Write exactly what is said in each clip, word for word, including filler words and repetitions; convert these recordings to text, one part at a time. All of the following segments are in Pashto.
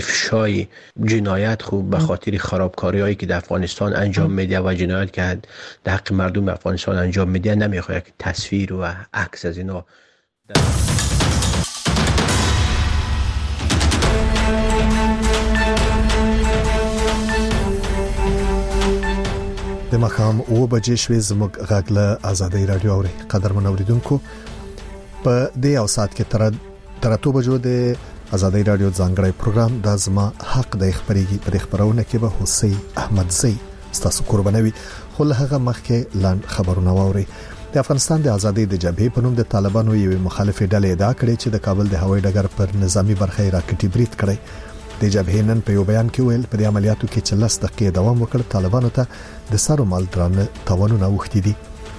افشای جنایت خوب به خاطر خرابکاری‌هایی که در افغانستان انجام میده و جنایت که در حق مردم افغانستان انجام میده نمیخواد که تصویر و عکس از اینا د مخام او بجې شوې زموږ غږ له آزادۍ رادیو اوري. قدرمن اوریدونکو په دې او سات کې تر تر اتو بجو د آزادۍ رادیو ځانګړی پروګرام د زما حق د خبرېږي. په خبرونه کې به حسین احمدزی ستاسو قربانوي. خو له هغه مخکې لاند خبرونه واوري. د افغانستان د ازادۍ د جبهې په نوم د طالبانو یوې مخالفې ډلې ادعا کړې چې د کابل د هوایي ډګر پر نظامی برخه راکټي برید کړی. د جبهې نن په یو بیان کې ویل په دې عملیاتو کې چې لس دقیقې دوام وکړ طالبانو ته د سرو مال درانه تاوانونه وختي دي.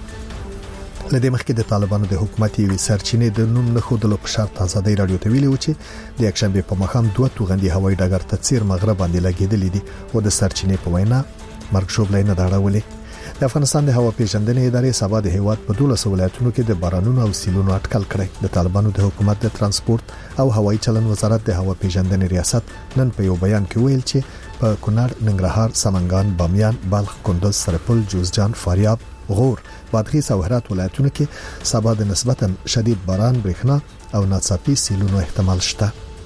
لدې مخکې د طالبانو د حکومت یوې سرچینې د نوم نه خودلو په شرط آزادۍ رادیو ته ویلي و چې د یکشنبه په مخام دوه توغندي هوایي ډګر ته چیر مغرب باندې لګیدلې دي او د سرچینې په وینا مرګ شوبلې نه داړولې. د افغانستان د هوا پیژندنې ادارې سبا د هیواد په دولس ولایتونو کې د بارانونو او سیلونو اټکل کړی. د طالبانو د حکومت د ترانسپورت او هوایي چلن وزارت د هوا پیژندنې ریاست نن په یو بیان کې ویل چې په کونړ، ننګرهار، سمنګان، بامیان، بلخ، کندوز، سرپل، جوزجان، فاریاب، غور، بادغیس او هرات ولایتونو کې سبا د نسبتا شدید باران، برېښنا او ناڅاپي سیلونو احتمال شته.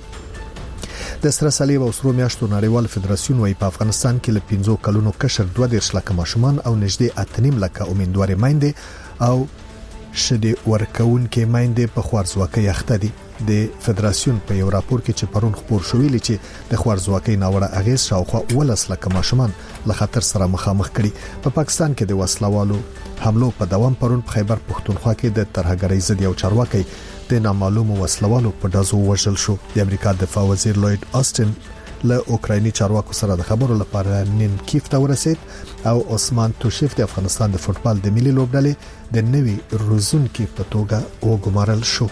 د سره صلیب او سرو میاشتو نړیوال فدراسیون وايي په افغانستان کې ل پنځه کلونو کشر دوه دیرش لکه ماشومان او نږدې اته نیم لکه امیندوارې میندې او شدي ورکون کې میندې په خوارزواکۍ اخته دي. د فدراسیون په یو راپور کې چې پرون خبر شوې چې د خوارزواکۍ ناوړه اغیز شاوخوا ولس لکه ماشومان له خطر سره مخامخ کړي. په پاکستان کې د وسلوالو حملو په دوام پرون په خیبر پښتونخوا کې د ترهګرۍ ضد یو چارواکي د نامعلومو وسلوالو په دازو وژل شو. د امریکا دفاع وزیر لوید آستن له اوکرایني چارواکو سره د خبرو لپاره نن کیف ته ورسید او عثمان توشیف د افغانستان د فوتبال د ملي لوبډلې د نوي روزونکو په توګه وګمارل شو.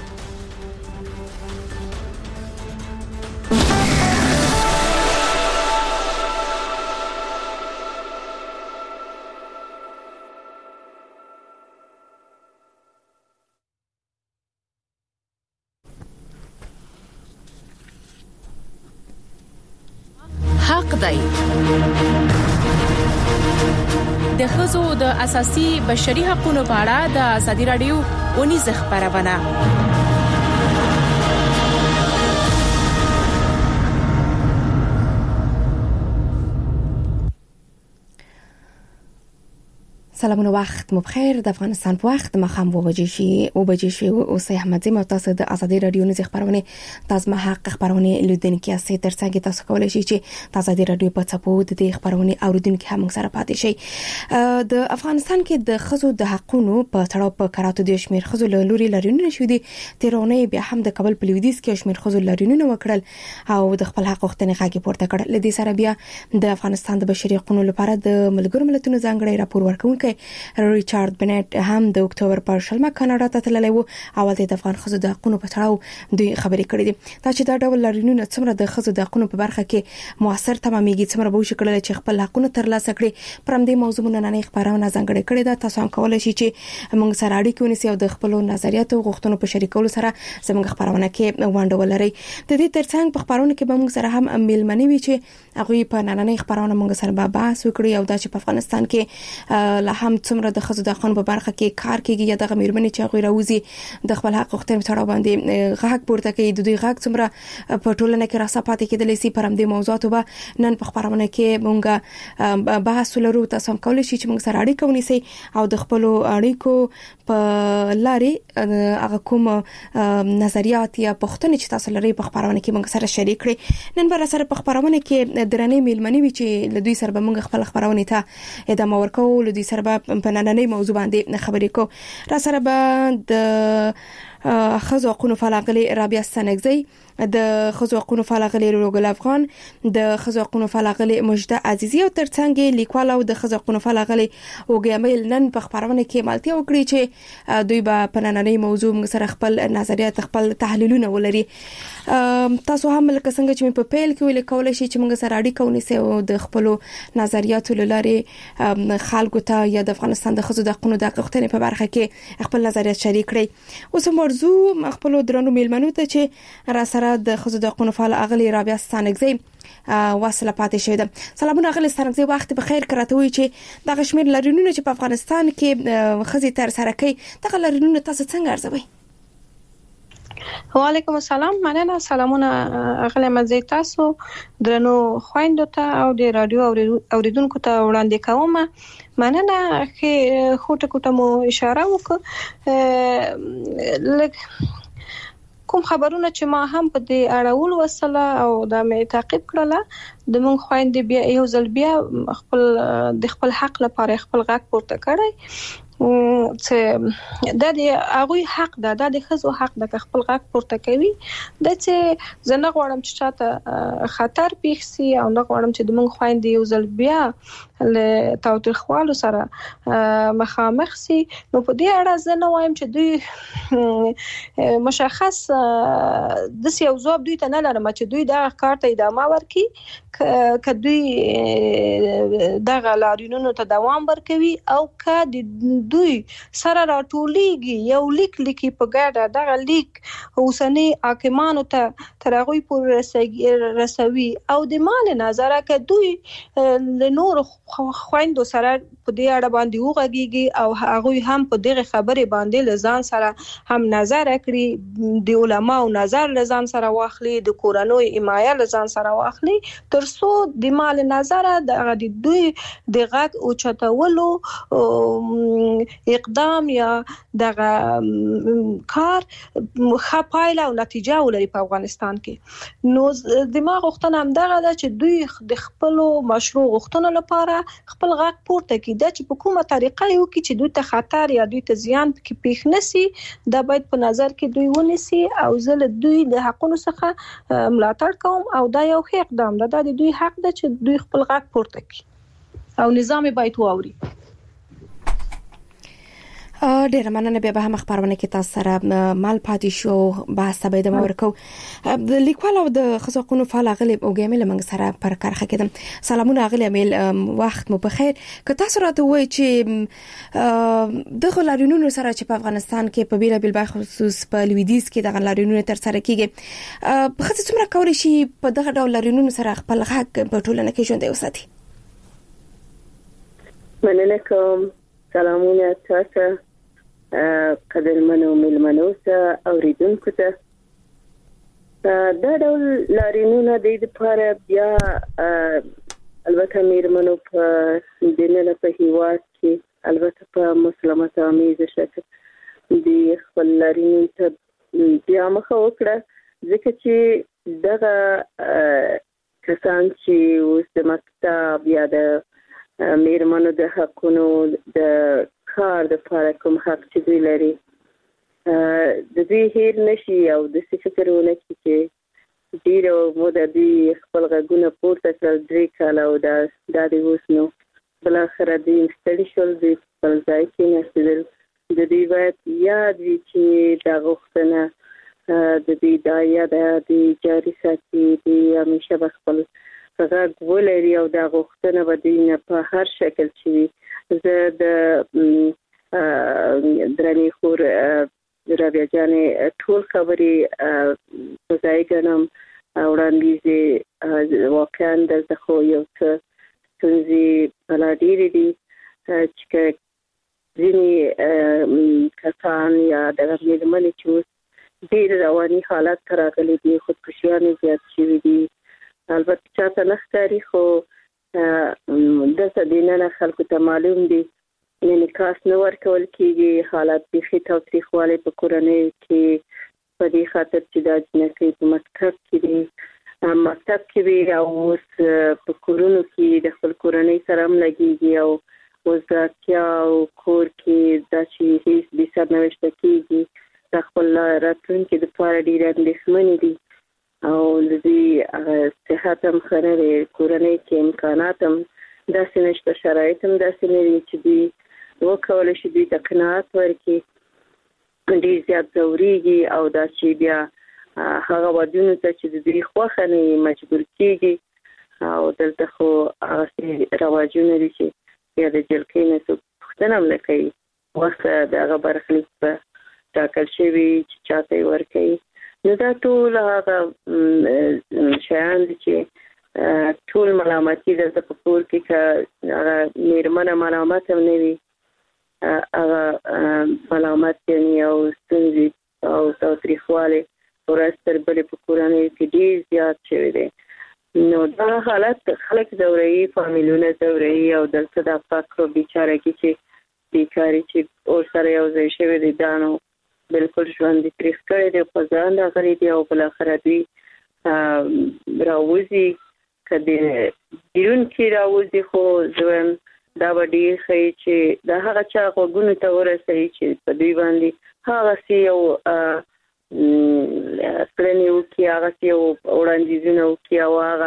حق دی. د ښځو د اساسي بشري حقوقو په اړه د ازادي رادیو اونیز خبرونه. سلامونه، وخت مو بخیر. د افغانستان په وخت مخام و بجې شي او بجې شي او سه احمد زم تاسو د ازادي رادیو نه خبرونه تاسو ما حق خبرونه لیدونکو اسې ترڅنګ تاسو کولای شئ چې د ازادي رادیو په څپو د خبرونه اوریدونکو هم سره پاتې شي. د افغانستان کې د خزو د حقونو په تړاو په کراتو د شمیر خزو لوري لريونه شو دي. تیرونه بیا هم د کابل په لویدیس کې شمیر خزو لريونه وکړل او د خپل حق وختنې غاګي پورته کړل. لدې سره بیا د افغانستان د بشري حقوقو لپاره د ملګرو ملتونو ځانګړي راپور ورکونکي ریچارډ بنټ هم د اکتوبر پر شلمه کاناډا ته تللی وو. اول د افغان خزو د حقوقو په تړاو دوی خبرې کړې دي. دا چې دا ډول لريونه څومره د خزو د حقوقو په برخه کې موثر تمامېږي، څومره به وشي کړل چې خپل حقوقونه ترلاسه کړي. پرم دې موضوع نه نه خبرونه ځانګړي کړې ده. تاسو هم کولای شئ چې موږ سره اړیکه ونیسئ او د خپل نظریاتو غوښتنو په شریکولو سره زموږ خبرونه کې وانډه ولرئ. د دې ترڅنګ په خبرونه کې به موږ سره هم میلمنې وي چې هغه په نننې خبرونه موږ سره به بحث وکړي او دا چې په افغانستان کې له هم څومره د خزو د قانون په برخه کې کار کوي یا د میرمنې چې هغه راوځي د خپل حق وختن تړاو باندې غږ پورته کوي. د دوی غږ څومره په ټولنه کې راسه پاتې کېدلی سي. پرم دې موضوعات به نن په خبرونه کې موږ بحث ولرو. تاسو هم کولای شئ چې موږ سره اړیکه ونیسئ او د خپل اړیکو په لاري هغه کوم نظریات یا پوښتنې چې تاسو لري په خبرونه کې موږ سره شریک کړئ. نن بر سره په خبرونه کې درنې میلمنې وي چې لدوی سره به موږ خپل خبرونه ته ادامه ورکو. لدوی سره به په نننې موضوع باندې خبرې کو. را سره به د خزو حقوقو فعال رابعه سنگزی، د خزو حقوقو فعال روګل افغان، د خزو حقوقو فعال مجده عزیزی او ترڅنګ لیکوال او د خزو حقوقو فعال وګیامل نن په خبرونه کې مالتیا وکړي چې دوی به په نننې موضوع موږ سره خپل نظریات خپل تحلیلونه ولري. تاسو هم لکه څنګه چې په پیل کې ویل کولای شئ چې موږ سره اړیکه ونیسئ او د خپل نظریاتو لاره خلکو ته یا د افغانستان د خزو د حقوقو د غوښتنې په برخه کې خپل نظریات شریک کړئ. اوس موضوع خپل درنو میلمنو ته چې را سره د خزو د حقوقو فعال اغلی رابعه سنگزی وصله پاتې شوې ده. سلامونه غل سترګې وخت په خیر کراته وي چې د کشمیر لرینونه چې په افغانستان کې خزي تر سره کوي دغه لرینونه تاسو څنګه ارزوي؟ وعلیکم السلام، مننه. سلامونه غل مزه تاسو درنو خويندو ته او د رادیو اوریدونکو ته وړاندې کوم. مننه چې خوټه کوټه مو اشاره وکړه. کوم خبرونه چې ما هم په دې اړول وسله او دا مې تعقیب کړله د مونږ خويندې بیا یو ځل بیا خپل د خپل حق لپاره خپل غږ پورته کړی چې دا د هغه حق ده، دا د خزو حق ده چې خپل غږ پورته کوي. د چې زنه غواړم چې چاته خطر پیښ سي او نه غواړم چې د مونږ خويندې یو ځل بیا له تاوتریخوالو سره مخامخ سي. نو په دې اړه زه نه وایم چې دوی مشخص د سیاو ځواب دوی ته نه لرم چې دوی دا کار ته ادامه ورکړي، ک دوی دغه لارینونو ته دوام ورکوي او ک دوی سره راټولېږي یو لیک لیکي په ګډه دغه لیک اوسنی حاکمانو ته تر هغه پورې رسوي او د مال نظر ک دوی له نور خويندو سره په دې اړه باندې وغږیږي او هغه هم په دغه خبره باندې لزان سره هم نظر کړی، د علماو نظر لزان سره واخلي، د کورنوي حمایه لزان سره واخلي، ترڅو د مال نظر د دوی د غږ او چتولو اقدام یا دغه کار خپایله او نتیجه ولري په افغانستان کې. نو دماغ غوښتنه هم دغه ده چې دوی د خپل مشروع غوښتنو لپاره خپل غږ پورته کړي، د چې په کومه طریقه یو کې چې دوی ته خطر یا دوی ته زیان کې پیښ نشي دا باید په نظر کې دوی ونیسي او زل دوی د حقونو څخه ملاتړ کوم او دا یو ښه اقدام ده، دا د دوی حق ده چې دوی خپل غږ پورته کړي او نظام باید واوري. ډیر مننه. به هم خبرونه کې تاسو سره مال پاتې شو بحث به د مورکو د لیکوال او د خصوصونو فعال غلب او ګامل منګ سره پر کارخه کېدم. سلامونه غلې میل وخت مو بخیر. که تاسو راته وایي چې د غلارینونو سره چې په افغانستان کې په بیره بل خصوص په لویدیز کې د غلارینونو تر سره کېږي په خاطر څومره کول شي په دغه ډول لارینونو سره خپل غږ په ټولنه کې ژوندۍ وساتي؟ مننه کوم. سلامونه تاسو قدرمنو ملمنو ته اوریدونکو ته. دا ډول لارینونه د لپاره بیا البته میرمنو په دننه په هیواد کې البته په مسلمت آمیز شکل د خپل لارینو ته بیا مخه وکړه ځکه چې دغه کسان چې اوس د مکتب یا د میرمنو د حقونو د کار د لپاره کوم حق چې دوی لري د دوی هیر نشي او د څه فکرونه چې ډیره موده دوی خپل غږونه پورته کړل درې کاله او دا د اوس نو بل اخر دوی ستړي شول، دوی خپل ځای کې نشدل. د دوی باید یاد وي چې دا غوښتنه د دوی دا یاد د جاري ساتي، دوی همیشه به خپل غږ ولري او دا غوښتنه به دوی نه په هر شکل چې زه د درنې خور رابعه جانې ټول خبرې په ځای ګڼم. وړاندیز واقعا دلته خو یو څه ستونزې بلا ډېرې دي چې ځینې کسان یا دغه مېرمنې چې اوس ډېر رواني حالت ته راغلي دي، خودکشیانې زیات شوي دي. البته چاته نه ښکاري خو دلته دننه خلکو ته معلوم دي انعکاس نه ورکول کېږي. حالات بیخي تاوتریخوالی په کورنۍ کې په دې خاطر چې دا جنکۍ په مکتب کې دي، مکتب کې وي او اوس په کورونو کې د خپل کورنۍ سره هم لګېږي او اوس د اړتیا او کور کې دا چې هیڅ بې سرنوشته کېږي د خپل راتلونکي دپاره ډېرې اندېښمنې دي او د دوی صحت هم ښه نه دی، کورنۍ کې امکانات هم داسې نشته، شرایط هم داسې نه دي چې دوی وکولی شي دوی ته قناعت ورکړي. ډېر زیات ځورېږي او دا چې بیا هغه ودونو ته چې د دوی خوښه نه وي مجبور کېږي او دلته خو هغسې رواجونه دي چې بیا د جلکۍ نه څوک پوښتنه هم نه کوي، وخت د هغه برخلیک په ټاکل شوي چې چاته یې ورکوي. نو دا ټول هغه شیان دي چې ټول ملامتي د پکور کې ک هغه میرمنه ملامت هم نه وي هغه ملامت یعنی او ستونزې او تاریخواله ورستر بلې پکورانه کې ډیر زیات شوی دی. نو دا حالت خلک زوري فامیلونه زوري او دلته د فقر بیچاره کې چې بیکاری چې اور سره یو ځای شوی دی دانو بالکل ژوند دي تریخ کړی دی په ځان د غری دی او بل اخر دی راوځي کدی بیرون کې راوځي خو ځوان دا وړي خي چې دا هغه چا غوګونو ته ورسېږي چې په دوی باندې هغه سی یو پلانیو کې هغه سی یو وړاندیزونه کوي او هغه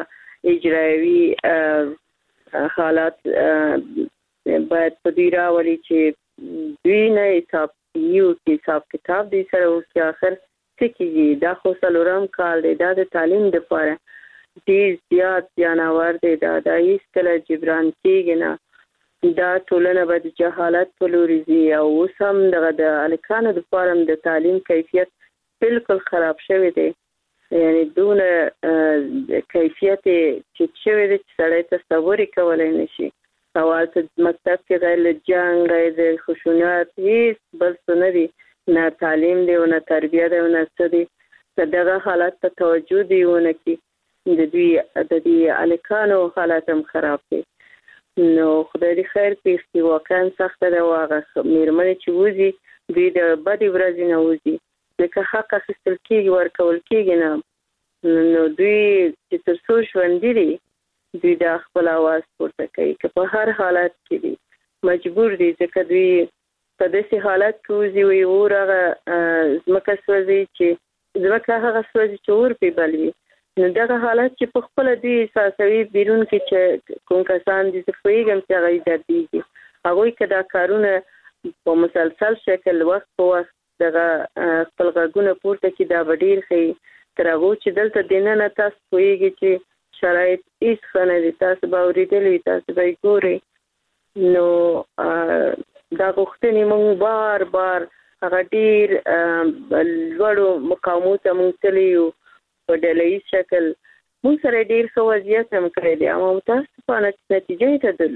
اجرایوي حالات باید په دوی راولي چې دوی نه حساب یو کې حساب کتاب دي سره او چې اخر څه کیږي. دا خو څلورم کال دی دا د تعلیم لپاره ډیر زیات جانور دی دا د هیڅ کله جبران کېږي نه. دا ټولنه به د جهالت په لور ځي او اوس هم دغه د الکانو د فارم د تعلیم کیفیت بالکل خراب شوی دی یعنی دون کیفیت چې شوی دی چې سړی تصور کولای نشي. اول ته مکتب کې غیر جنگ غیر خشونت هیڅ بل څه نه دی نه تعلیم دی او نه تربیه دی او نه څه دی. دغه حالت ته توجه دیونه کې د دوی د دې الکانو حالت هم خراب دی. نو خدای دې خیر پېښي واقعا سخت ده واغه میرمنې چې وځي دوی د بدې ورځې نه وځي ځکه حق اخیستل کېږي ورکول کېږي نه نو دوی چې تر څو ژوندي دي دوی د خپل اواز پورته کوي که په هر حالت کې دي مجبور دي ځکه دوی په داسې حالت کې وځي وي اور هغه ځمکه سوځي چې ځمکه هغه سوځي چې اور پې بل وي. نو دغه حالت چې په خپل دی احساسوي بیرون کې چې کوم کسان دي چې فویګم چې هغه درديږي هغه کدا کارونه په مسلسل شکل وخت په وخت دغه خپل غږونه پورته کې دا وړیر خي تر هغه چې دلته دینه تاسو فویګي چې شرایط هیڅ خنه دي تاسو به ورېدلې تاسو به ګوري. نو دا غوښتنې موږ بار بار هغه ډیر لوړو مقامات موږ تلیو په ډله‌یز شکل موږ سره ډیر ښه وضعیت هم کړی دی اما متاسفانه نتیجه یې ته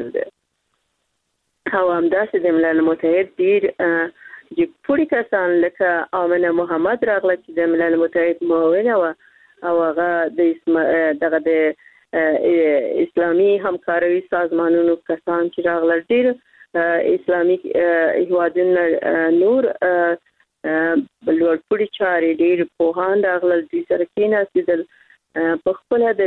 درلوده او همداسې د ملل متحد ډیر جګپوړي کسان لکه آمنه محمد راغله چې د ملل متحد معاونه وه او هغه د دغه د اسلامي همکارۍ سازمانونو کسان چې راغله ډیر اسلامي هیوادونه نور بلوړپوړي چارې ډېر پوهان راغلل دوی سره کېناستل په خپل د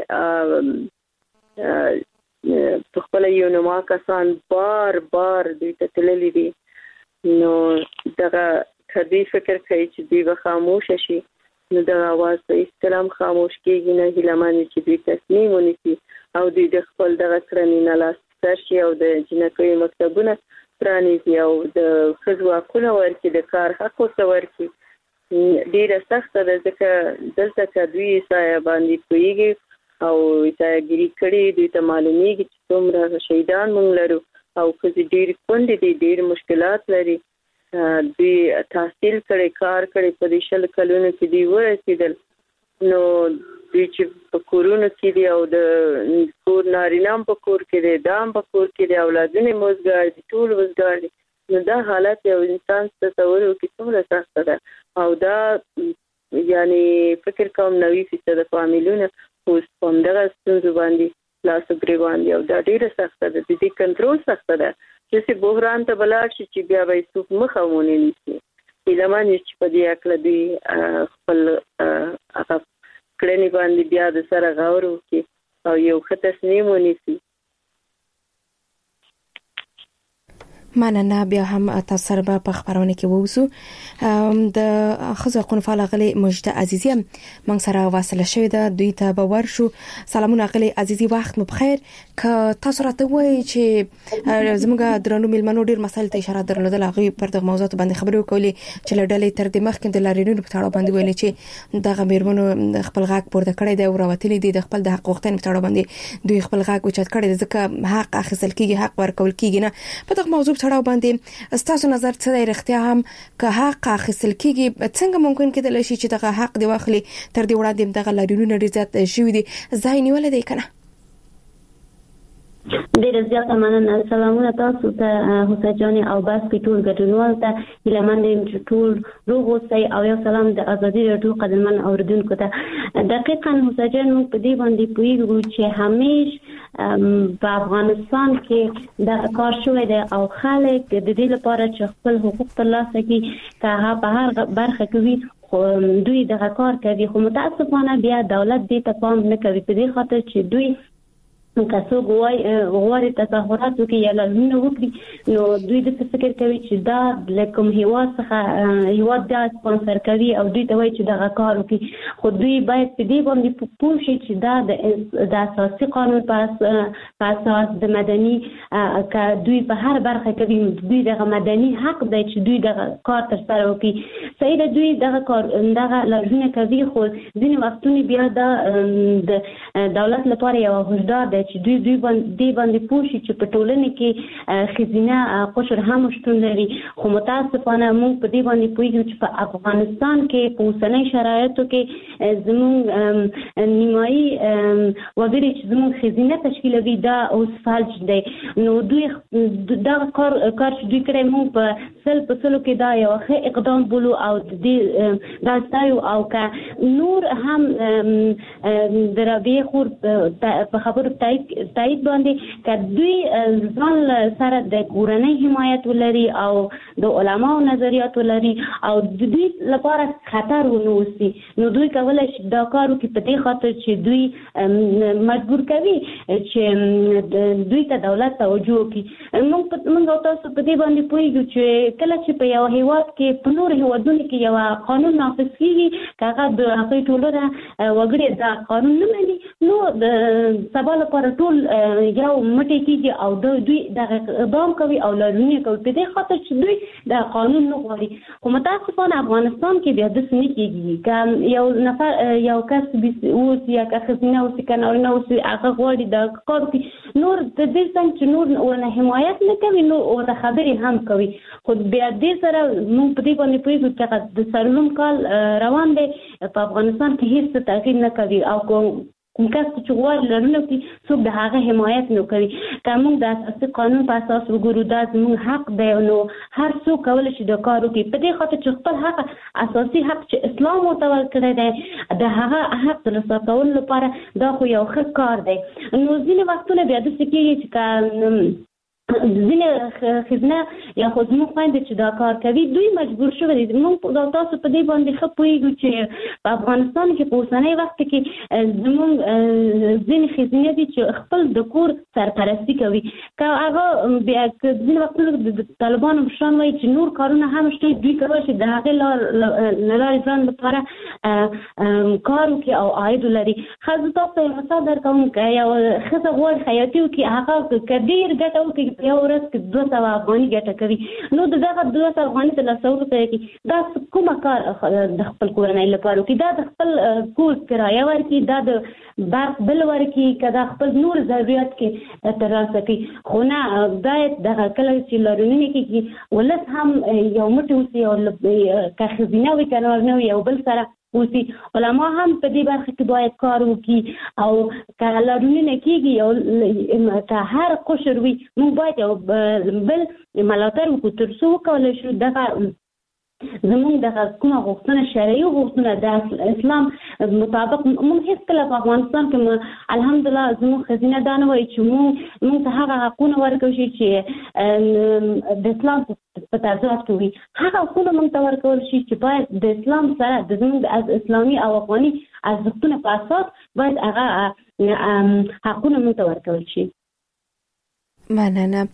دې په خپل یو نوما کسان بار بار دوی ته تللی دي. نو دغه کدی فکر کوي چې دوی به خاموش شي نو دغه आवाज په استلام خاموش کېږي نه هیلمن چې دوی تصمیم ونیسي او دوی د خپل دغه کړنې نه لاس ترشي او د جنکۍ مکتبونه پرانیزي او د ښځو حقونه ورکړي د کار حق ورته ورکړي ډیره سخته ده ځکه دلته که دوی عیسایه باندې پوهېږي او عیسایهګیري کړي دوی ته معلومیږي چې څومره شهیدان موږ لرو او ښځې ډېرې کونډې دي ډېر مشکلات لري دوی تحصیل کړي کار کړي په دې شل کلونو کې دوی ورسېدل نو دوی چې په کورونو کې دي او د کور نارینه هم په کور کې دی دا هم په کور کې دی اولادونه یې وزګار دي ټول وزګار دي نو دا حالت یو انسان تصور وکړي څومره سخته ده او دا یعنی فکر کوم نوي فیصده فامیلونه اوس په همدغه ستونزو باندې لاس و ګریوان دي او دا ډېره سخته ده د دې کنټرول سخته ده چې بحران ته بلاړ شي چې بیا به یې څوک مخه ونه نیسي. هیلهمن یم چې په دې هکله دوی خپل هغه کړنې باندې بیا د سره غور وکړي او یو ښه تصمیم ونیسي. مننه بیا هم تاسو سره په خبرونه کې ووسو د خزو حقوقو فعال غلي مجد عزیزی موږ سره واصله شوې ده دوی ته باور شو. سلامونه غلي عزیزی وخت مو بخیر ک تاسو راته وایي چې زموږ درنو ملمنو ډیر مسایل ته اشاره درلودل هغه پر دغه موضوعات باندې خبرې وکولې چې لړلې تر دې مخکې د لارینونو په تړاو باندې ویل چې دغه میرمنو خپل غاک پورته کړی دی او راوتلې دي د خپل د حق وختن په تړاو باندې دوی خپل غاک اوچت کړی ځکه حق اخیستل کیږي حق ورکول کیږي نه په دغه موضوع تړاو باندې ستاسو نظر څه دی رښتیا هم که حق اخیستل کیږي څنګه ممکن کېدل شي چې دغه حق دی واخلي تر دې وړاندې دغه لارینونو ډیر زیات شوی دي ځای نیول دی کنه ډېر زیات مننه. سلامونه تاسو ته حسین جان او بس په ټول ګډونوال ته هیلمن ټول روغ اوسئ او یو سلام د ازادي راډیو قدرمن اوریدونکو ته. دقیقاً حسین جان موږ په دې باندې پوهیږو چې همیش په افغانستان کې د کار شوی دی او خلک د دې لپاره چې خپل حقوق ترلاسه کړي که هغه په هر برخه کې وي دوی دغه کار کوي، خو متاسفانه بیا دولت دې ته پام نه کوي په دې خاطر چې دوی کاسو غوای غوړي تظاهرات کوي یا لونه وکړي نو دوی د فکر کوي چې دا لکم هوا څخه هوا د سپانسر کوي او دوی ته وایي چې دا کار کوي، خو دوی باید په دې باندې پوه شي چې دا د اساسي قانون په اساس د مدني ک دوی په هر برخه کې دوی د مدني حق دی چې دوی د کار تر سره وکړي. صحیح دوی دغه کار دغه لونه کوي، خو ځینې وختونه بیا د دولت لپاره یو هوښیار دی چې دوی دوی باندې باندې پوښي چې په ټولنه کې خزینه قشر هم شتون لري، خو متاسفانه موږ په دې باندې پوهیږو چې په افغانستان کې په اوسنۍ شرایطو کې زموږ نیمایي وګړي چې زموږ خزینه تشکیلوي دا اوس فلج دی. نو دوی دا کار کار چې دوی کړی موږ په سل په سلو کې دا یو ښه اقدام بولو او د دې دا ستایو او که نور هم د رابعې خور په خبرو تایید باندې که دوی ځان سره د کورنۍ حمایت ولري او د علماو نظریات ولري او د دوی لپاره خطر ونوسي نو دوی کولای شي دا کار وکړي په دې خاطر چې دوی مجبور کوي چې دوی ته دولت توجه وکړي. موږ موږ تاسو په دې باندې پوهیږو چې کله چې په یو هیواد کې په نور هیوادونو کې یو قانون نافذ کیږي هغه د هغوی ټولنه وګړي دا قانون نه مني نو د سبا لپاره ټول یو مټی کیږي او دوی د اقدام کوي او لارونه کوي په دې خاطر چې دوی د قانون نه غواړي. خو متاسفانه افغانستان کې بیا د سنې کیږي که یو نفر یو کس اوس یا که خزینه اوس کنه نه اوس هغه غواړي د کار کوي نور د دې څنګه چې نور ونه حمایت نه کوي نو او د خبرې هم کوي، خو بیا دې سره موږ په دې باندې پوهیږو چې د سرلوم کال روان دی په افغانستان کې هیڅ تغییر نه کوي او کوم کس چې غواړي لرونه کې څوک د هغه حمایت نه کوي. که موږ د اساسي قانون په اساس وګورو دا زموږ حق دی نو هر څوک کولی شي د کار وکړي په دې خاطر چې خپل حق اساسي حق چې اسلام ورته ورکړی دی د هغه حق ترلاسه کولو لپاره دا خو یو ښه کار دی. نو ځینې وختونه بیا داسې کېږي چې که ځینې خزینه یا خو زموږ خویندې چې دا کار کوي دوی مجبور شوي دي. موږ تاسو په دې باندې ښه پوهیږو چې په افغانستان کې په اوسنۍ وخت کې زموږ ځینې خزینه دي چې خپل د کور سرپرستي کوي که هغه بیا ځینې وختونه د طالبانو په شان وایي چې نور کارونه هم شته دوی کولی شي د هغې له لارې ځان لپاره کار وکړي او عاید ولري. ښه زه تاسو ته یو مثال درکوم که یو ښځه غواړي خیاطي وکړي هغه که ډېر ګټه وکړي په یو ورځ کې دوه سوه افغاني ګټه کوي نو د دغه دوه سوه افغاني ترلاسه سره کوي دا کومه کار د خپل کورنۍ لپاره وکړي دا د خپل کور کرایه ورکړي دا د برق بل ورکړي که دا خپل نور ضرورت کې ترلاسه کوي. خو نه باید دغه کله چې لارونې کېږي ولس هم یو موټی اوسي او که خزینه وي که نه وي یو بل سره اوسي. علما هم په دې برخه کې باید کار وکړي او که لارونه کېږي او که هر قشر وي موږ باید یو بل ملاتړ وکړو تر څو وکولی شو دغه زموږ دغه کومه غوښتنه شرعي غوښتنه د اسلام مطابق موږ هېڅکله په افغانستان کې الحمدلله زموږ خزینه دا نه وایي چې موږ موږ ته هغه حقونه ورکړو شي چې د اسلام په تضاد کې وي. هغه حقونه موږ ته ورکول شي چې باید د اسلام سره د زموږ از اسلامي او افغاني ارزښتونه په اساس باید هغه حقونه موږ ته ورکول شي. مننه.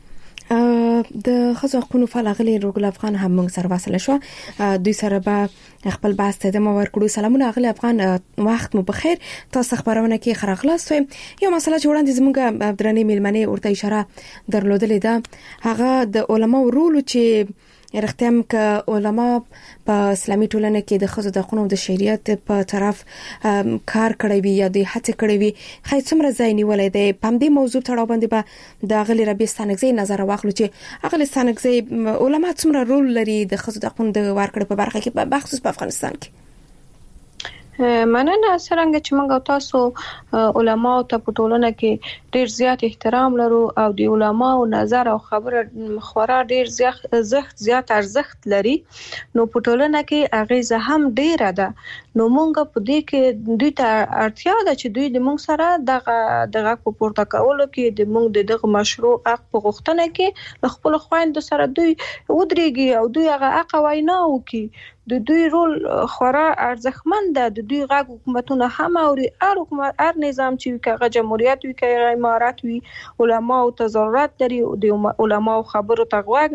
د خزو حقوقو فعالغلي روغل افغان هم موږ سره وصل شو دوی سره به خپل بحث ته د مورکړو. سلامونه غلي افغان وخت مو بخیر. تاسو خبرونه کې خراغلاست یو مسله چې وړاندې زموږ عبدالرحیم میلمنې ورته اشاره درلودلې ده هغه د علماء رول چې رختم ک علما په اسلامي ټولنه کې د خزو د حقوقو د شریعت په طرف کار کړی وي یا د هڅه کړی وي خای څومره ځای نیولای دی په دې موضوع تړاو باندې به د غلي ربي ستانګزي نظر واخلو چې غلي ستانګزي علما څومره رول لري د خزو د حقوقو د ورکړې په برخه کې په مخصوص په افغانستان کې. مننه. څنګه چې موږ تاسو علما او ته په ټولنه کې ډیر زیات احترام لرو او د علما او نظر او خبره خورا ډیر زیات زیات ارزښت لري، نو په ټولنه کې اغیزه هم ډیره ده. نو موږ په دې کې دوی ته اړتیا ده چې دوی د موږ سره دغه دغه په پورته کولو کې د موږ د دغه مشروع حق په غوښتنه کې خپل خويند سره دوی ودرېږي او دوی هغه حق وینا وکړي. د دوی رول خورا ارزښتمند ده. د دوی غږ حکومتونه هم او هر حکومت هر نظام چې کغه جمهوریت وي کغه امارات وي علما او تضررات لري، د علما او خبرو تغواګ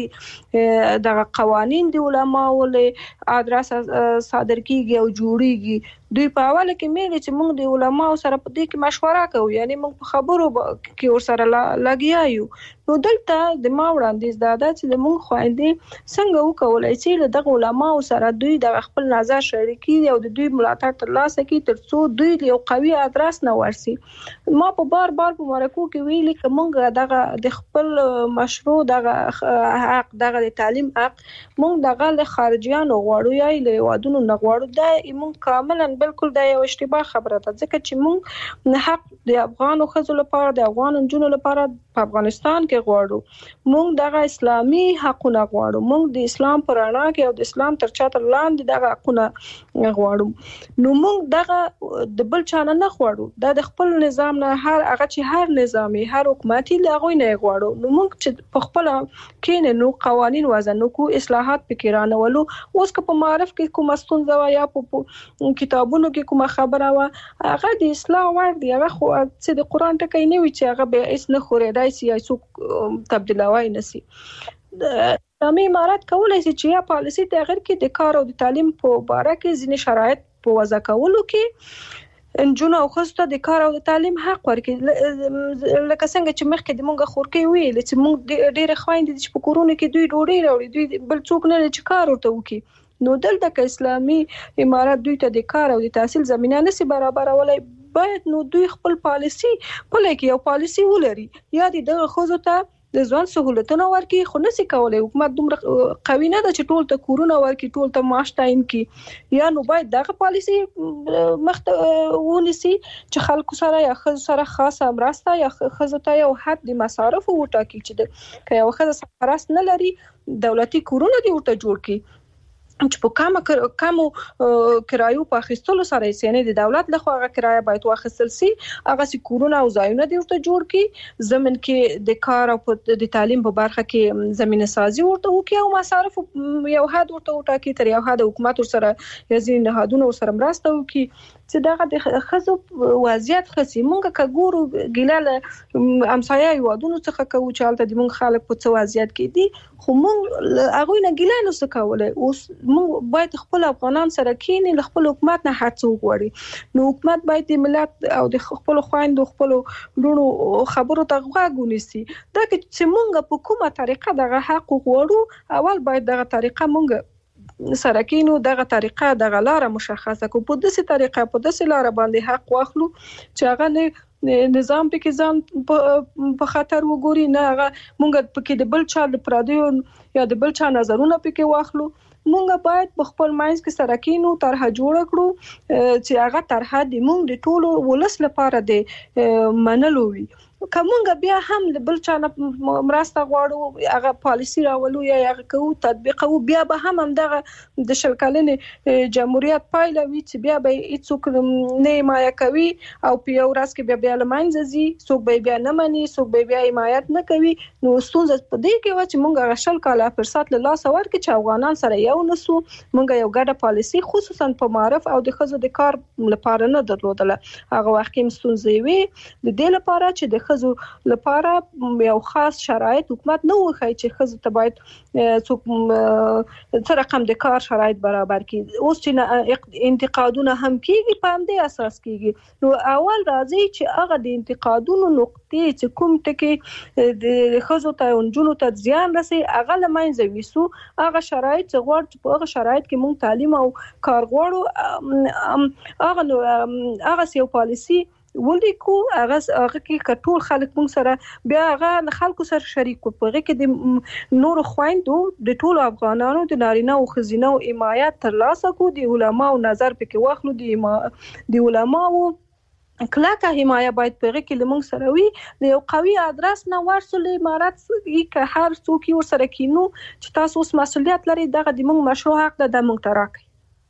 نسی دغه قوانين د علما ول ادرس صادر کیږي او جوړیږي. دوی په اول کې مې چې موږ د علما سره په دې کې مشوره کوو، یعنی موږ په خبرو کې ور سره لګیا یو. نو دلته د ما وړاندیز دا ده چې موږ خويندې څنګه وکولای شي له دغه علما سره دوی د خپل نظر شریکي او د دوی ملاتړ ترلاسه کړي ترڅو دوی یو قوي ادرس نه ورسي. ما په بار بار په مرکو کې ویلي چې موږ دغه د خپل مشروع دغه حق دغه د تعلیم حق موږ دغه له خارجيانو غواړو یا له وادونو نه غواړو. دا موږ کاملا بالکل دا یو اشتباه خبره ده، ځکه چې موږ حق د افغانو خزو لپاره د افغان جنونو لپاره په افغانستان کې غواړو. موږ دغه اسلامي حقونه غواړو، موږ د اسلام پر رڼا کې او د اسلام تر چتر لاندې دغه حقونه غواړو. نو موږ دغه د بل چا نه غواړو، دا د خپل نظام نه هر هغه چې هر نظامی هر حکومتي لغوي نه غواړو. نو موږ چې په خپل کې نو قوانين وزن کو اصلاحات فکرانه ولو. اوس که په معرف کې کوم ستونزه یا په کتابونو کې کوم خبره وا هغه د اصلاح ور دی، هغه خو چې د قران ټکی نه وي چې هغه به اس نه خورېدای سي یا څوک تبدیلوي نسی. اسلامي امارات کولای شي چې یا پالیسي تغیر کې د کار او د تعلیم په اړه کې ځینې شرایط په وضع کولو کې انجونه او خصوصا د کار او د تعلیم حق ورکړي. لکه څنګه چې مخکې د مونږه خورکې ویل چې مونږ ډېر خويندې چې په کورونو کې دوی ډوډۍ راوړي، دوی بل څوک نه چې کار ورته وکړي. نو دلته کې اسلامي امارات دوی ته د کار او د تحصیل زمينه نشي برابرولای. باید نو دوی خپل پالیسي په لکه یو پالیسي ولري یا دغه خوځو ته د ځوان سہولتونه ورکړي، خو نشي کولای حکومت دومره قوي نه ده چې ټول ته کورونه ورکړي، ټول ته معاش تعیین کړي. یا نو باید دغه پالیسي مخته ونیسي چې خلکو سره یا خزو سره خاصه مرسته یا خزو ته یو حد د مصارف وټاکي چې که یو خزه سفارت نه لري دولتي کورونه دی ورته جوړ کړي چې په کومه کومو کرایو په اخیستلو سره یې د دولت لخوا هغه کرایه باید واخیستل شي، هغه سي کورونه او ځایونه دی ورته جوړ کړي، زمين کې د کار او د تعلیم په برخه کې زمينه سازي ورته وکړي او مصارف یو حد ورته وټاکي، تر یو حد حکومت سره یزین نهادونه سره مرسته وکړي چې دغه د خزو وضعیت خسي. مونږه کګورو ګیلاله امسایه یوادونو څخه کوو چې حالت د مونږ خلک په څه وضعیت کې دي، خو مونږ هغه نه ګیلاله څه کولای. اوس مونږ باید خپل افغانان سره کینی له خپل حکومت نه هڅه وغواړي. نو حکومت باید د ملت او د خپل خويندو خپل لونو خبرو ته غوږ ونیسي. دا چې مونږ په کومه طریقه دغه حق وغواړو، اول باید دغه طریقه مونږ سره کینو، دغه طریقه دغه لار مشخصه کو، په داسې طریقه په داسې لار باندې حق واخلو چې هغه نه نظام پکې ځان په خطر وګوري، نه هغه مونږ پکې د بل چا د پردیو یا د بل چا نظرونه پکې واخلو. مونږ باید په خپل ماینس کې سره کینو، طرحه جوړ کړو چې هغه طرحه د مونږ د ټولو ولس لپاره د منلو وي. کومه بیا هم د بل چا مرسته غواړو، هغه پالیسي راولو یا هغه کو تطبیقو، بیا به هم هم دغه د شلکلنې جمهوریت پایله وي چې بیا به هیڅوک نه حمایه کوي او په یو ورځ کې بیا بیا لمنځه ځي، څوک به بیا نه مني، څوک به بیا حمایت نه کوي. نو ستونزه په دې کې و چې مونږ غشل کاله فرصت له لاس ورکړي چې افغانان سره یو نسو، مونږ یو ګډه پالیسي خصوصا په معرف او د خزو د کار لپاره نه درلودله. هغه وخت کې ستونزې وي د دې لپاره چې د خزو لپاره یو خاص شرایط حکومت نه وخی چې خزو ته باید څوک څه رقم د کار شرایط برابر کړي. اوس چې انتقادونه هم کیږي په همدې اساس کیږي. نو اول راځي چې هغه د انتقادونو نقطې چې کوم ټکي د خزو ته انجونو ته زیان رسي هغه لمنځه ویسو، هغه شرایط چې غواړي په هغه شرایط کې مونږ تعلیم او کار غواړو، هغه هغه یو پالیسي ولیکو هغه هغه کې کټول خلک مونږ سره بیا هغه خلکو سره شریک په هغه کې د نور خويندو د ټول افغانانو د نارینه او خزینه او حمایت ترلاسه کو د علماو نظر پکې واخلو د د علماو کلاکه حمایت باید په هغه کې لمونږ سره وي د یو قوي ادرس نه ورسول امارات کې هر څوک ور سره کینو چې تاسو اوس مسولیت لري دغه د مونږ مشروع حق ده د مونږ تراکي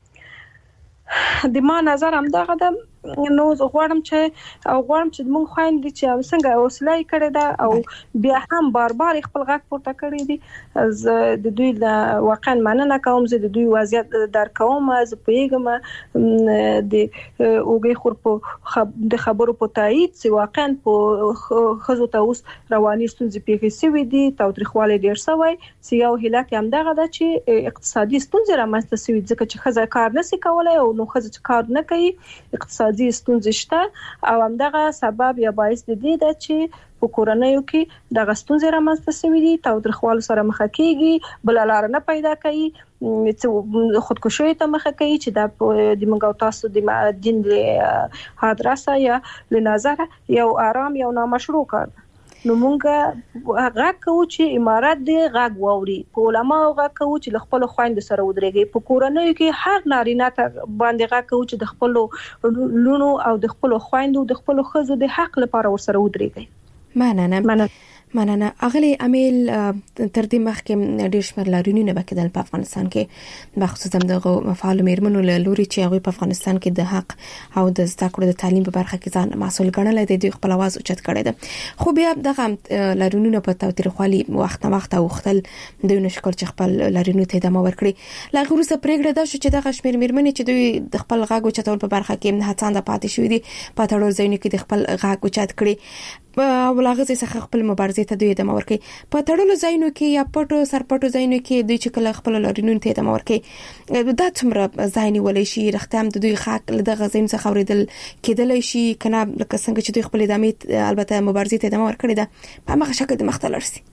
د ما نظر هم دغه د نو زه غواړم چې او غواړم چې موږ خويندې چې څنګه حوصله کړې ده او بیا هم بار بار خپل غږ پورته کړی دي زه د دوی د واقعا مننه کوم زه د دوی وضعیت در کوم زه پیغام د اوګي خور په د خبرو په تایید چې واقعا په خزو ته اوس رواني ستونزې پیښې شوې دي تاوتریخوالی ډیر شوی چې یو هلاک هم دغه د چې اقتصادي ستونزې رامنځته شوې ځکه چې خزه کار نشي کولای او نو خزه کار نه کوي اقتصادي ستونزې شته او همدغه سبب یا باعث د دې ده چې په کورنیو کې د غستونزې رامنځته شوې دي تاوتریخوالي سره مخ کېږي بل لار نه پیدا کوي چې خودکشي ته مخ کوي چې د منګو تاسو د دین له حادثه یا له نظر یو آرام یو نامشروع کار نو مونږه هغه کوو چې امارات دی غږ ووري په علماء هغه کوو چې خپل خويند سره ودرېږي په کورنۍ کې هر نارینه ته باندې هغه کوو چې د خپل لونو او د خپل خويندو د خپل خزو د حق لپاره ورسره ودرېږي مننه مننه مننه اغلی امیل تر دې مخکې ډیر شمېر لارښوونې وکړل په افغانستان کې بخصوص هم د مفعال میرمنو له لوري چې هغه په افغانستان کې د حق او د زده کړو د تعلیم په برخه کې ځان مسؤل ګڼل دي د خپل आवाज اوچت کړي ده خو بیا دغه لارښوونې په تاوتریخوالي وخت نه وخت اوختل دوی نشکر چې خپل لارښوونې ته ادامه ورکړي لا غوړه پرېګړه ده چې دغه شمېر میرمنې چې دوی د خپل غږ اوچتول په برخه کې هڅاند پاتې شوې دي په تړور ځایونو کې د خپل غږ اوچت کړي او لاغه څخه خپل مبارزه ته دوی ادامه ورکړي په تړلو ځایونو کې یا پټو سرپټو ځایونو کې دوی چې کله خپل لارښوونې ته ادامه ورکړي دا څومره ځای نیولای شي رښتام د دوی حق له دغه ځین څخه اوریدل کېدلای شي کنه لکه څنګه چې دوی خپل ادامه البته مبارزه ته ادامه ورکړي ده په هغه شکل د مختلف سي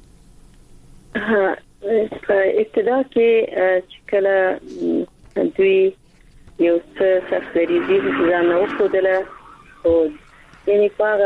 په ابتدا کې چې کله دوی یو څه سختريږي چې ځان نو خودله او یعنی پاغه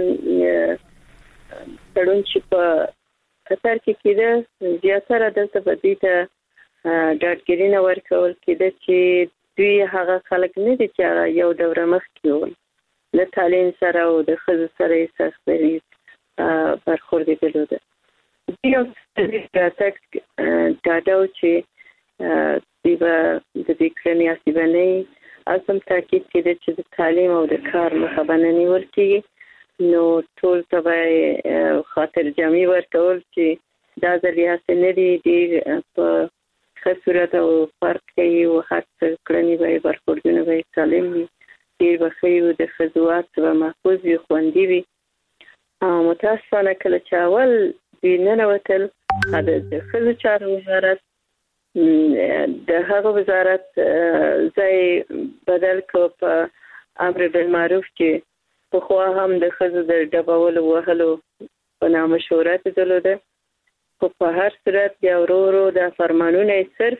تړون چې په قطر کې کېده زیاتره دلته په دې ته ډاډګرینه ورکول کېده چې دوی هغه خلک نه دي چې یو دوره مخکې وو له تعلیم سره او د ښځو سره یې سختري برخورد درلوده دوی یو څه ډاډه چې دوی به د دې کړنې عصبانۍ اصم تاکید کړي چې د تعلیم او د کار مخابنه نیول کیږي نو ټول تبع خاطر جمعي ورکول چې دا ځلیاسته نه دي د په خصوصیت او فرق کوي او هر څه کړنی به برخوردونه به سالم وي ډیر بخیو د خزوات و محفوظ وي خوندي وي متاسفانه کله چې اول د ننوتل د خزو چارو وزارت د هغه وزارت ځای بدل کو په امر بالمعروف کې په خو هم د خزو د ډبول وهلو په نامه شورات درلوده خو په هر صورت یا ورورو د فرمانونه صرف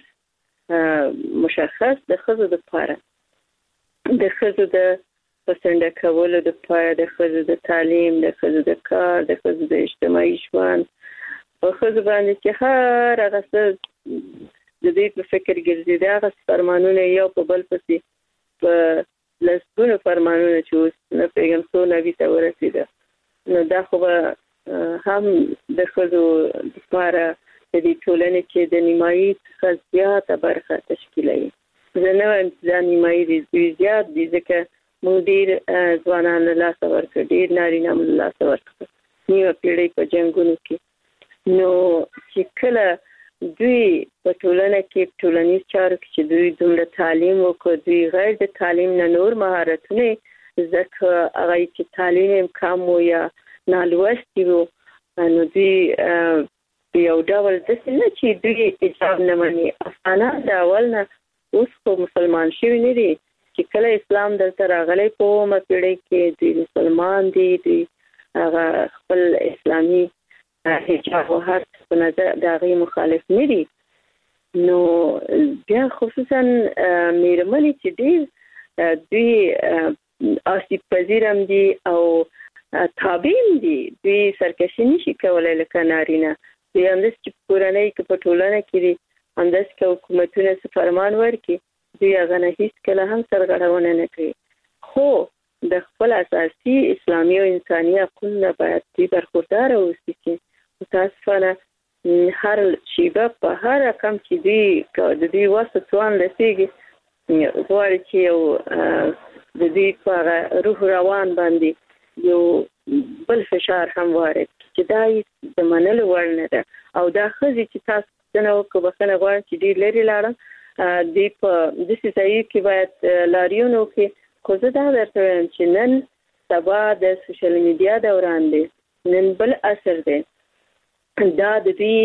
مشخص د خزو د پاره د خزو د پسنده کولو د پاره د خزو د تعلیم د خزو د کار د خزو د اجتماعي ژوند په خزو باندې چې هر هغه څه د دې په فکر ګرځي دا غس فرمانونه یو په بل پسې په لسګونو فرمانونه چې اوس نه پیغام سو نوي ته ورسیده نو دا خو هم د خزو لپاره د دې ټولنې چې د نیمایي څخه زیاته برخه تشکیلوي زه نه وایم چې دا نیمایي دي زیات دي ځکه موږ ډېر ځوانان له لاسه ورکړو ډېر نارینه له لاسه ورکړو نیمه پیړۍ په جنګونو کې نو چې کله دوی په ټولنه کې ټولنیز چارو کې چې دوی دومره تعلیم وکړي دوی غیر د تعلیم نه نور مهارتونه ځکه هغه چې تعلیم کم وو یا نالوستي وو نو دوی یو ډول د څه چې دوی حجاب نه مني افغانان د اول نه اوس خو مسلمان شوي نه دي چې کله اسلام دلته راغلی په اومه پیړۍ کې دوی مسلمان دي دوی هغه خپل اسلامي حجاب او هر څه نه د هغې مخالف نه دي نو بیا خصوصا میرمنې چې ډېر دوی آسیب پذیرم دي او تابعین دي. دوی سرکشي نشي کولای لکه نارینه. دوی همداس چې کورنۍ کې په ټولنه کې دي همداس کې حکومتونه څه فرمان ورکړي دوی هغه نه هیڅ کله هم سرغړونه نه کوي. خو د خپل اساسي اسلامي او انساني حقوقو باید دوی برخوردار اوسي چې متاسفانه هر شیبه په هر رقم چې دوی د دوی واسه توان رسیږي غواړي چې یو د دوی په روح روان باندې یو بل فشار هم وارد چې دا د منلو وړ نه ده. او دا خزي چې تاسو څنګه وکړه غواړم چې ډیر لري لاړم دی په داسې ځای کې باید لاریونو کې خو زه دا درته وایم چې نن سبا د سوشل میډیا دوران دی، نن بل اثر دی. دا د دې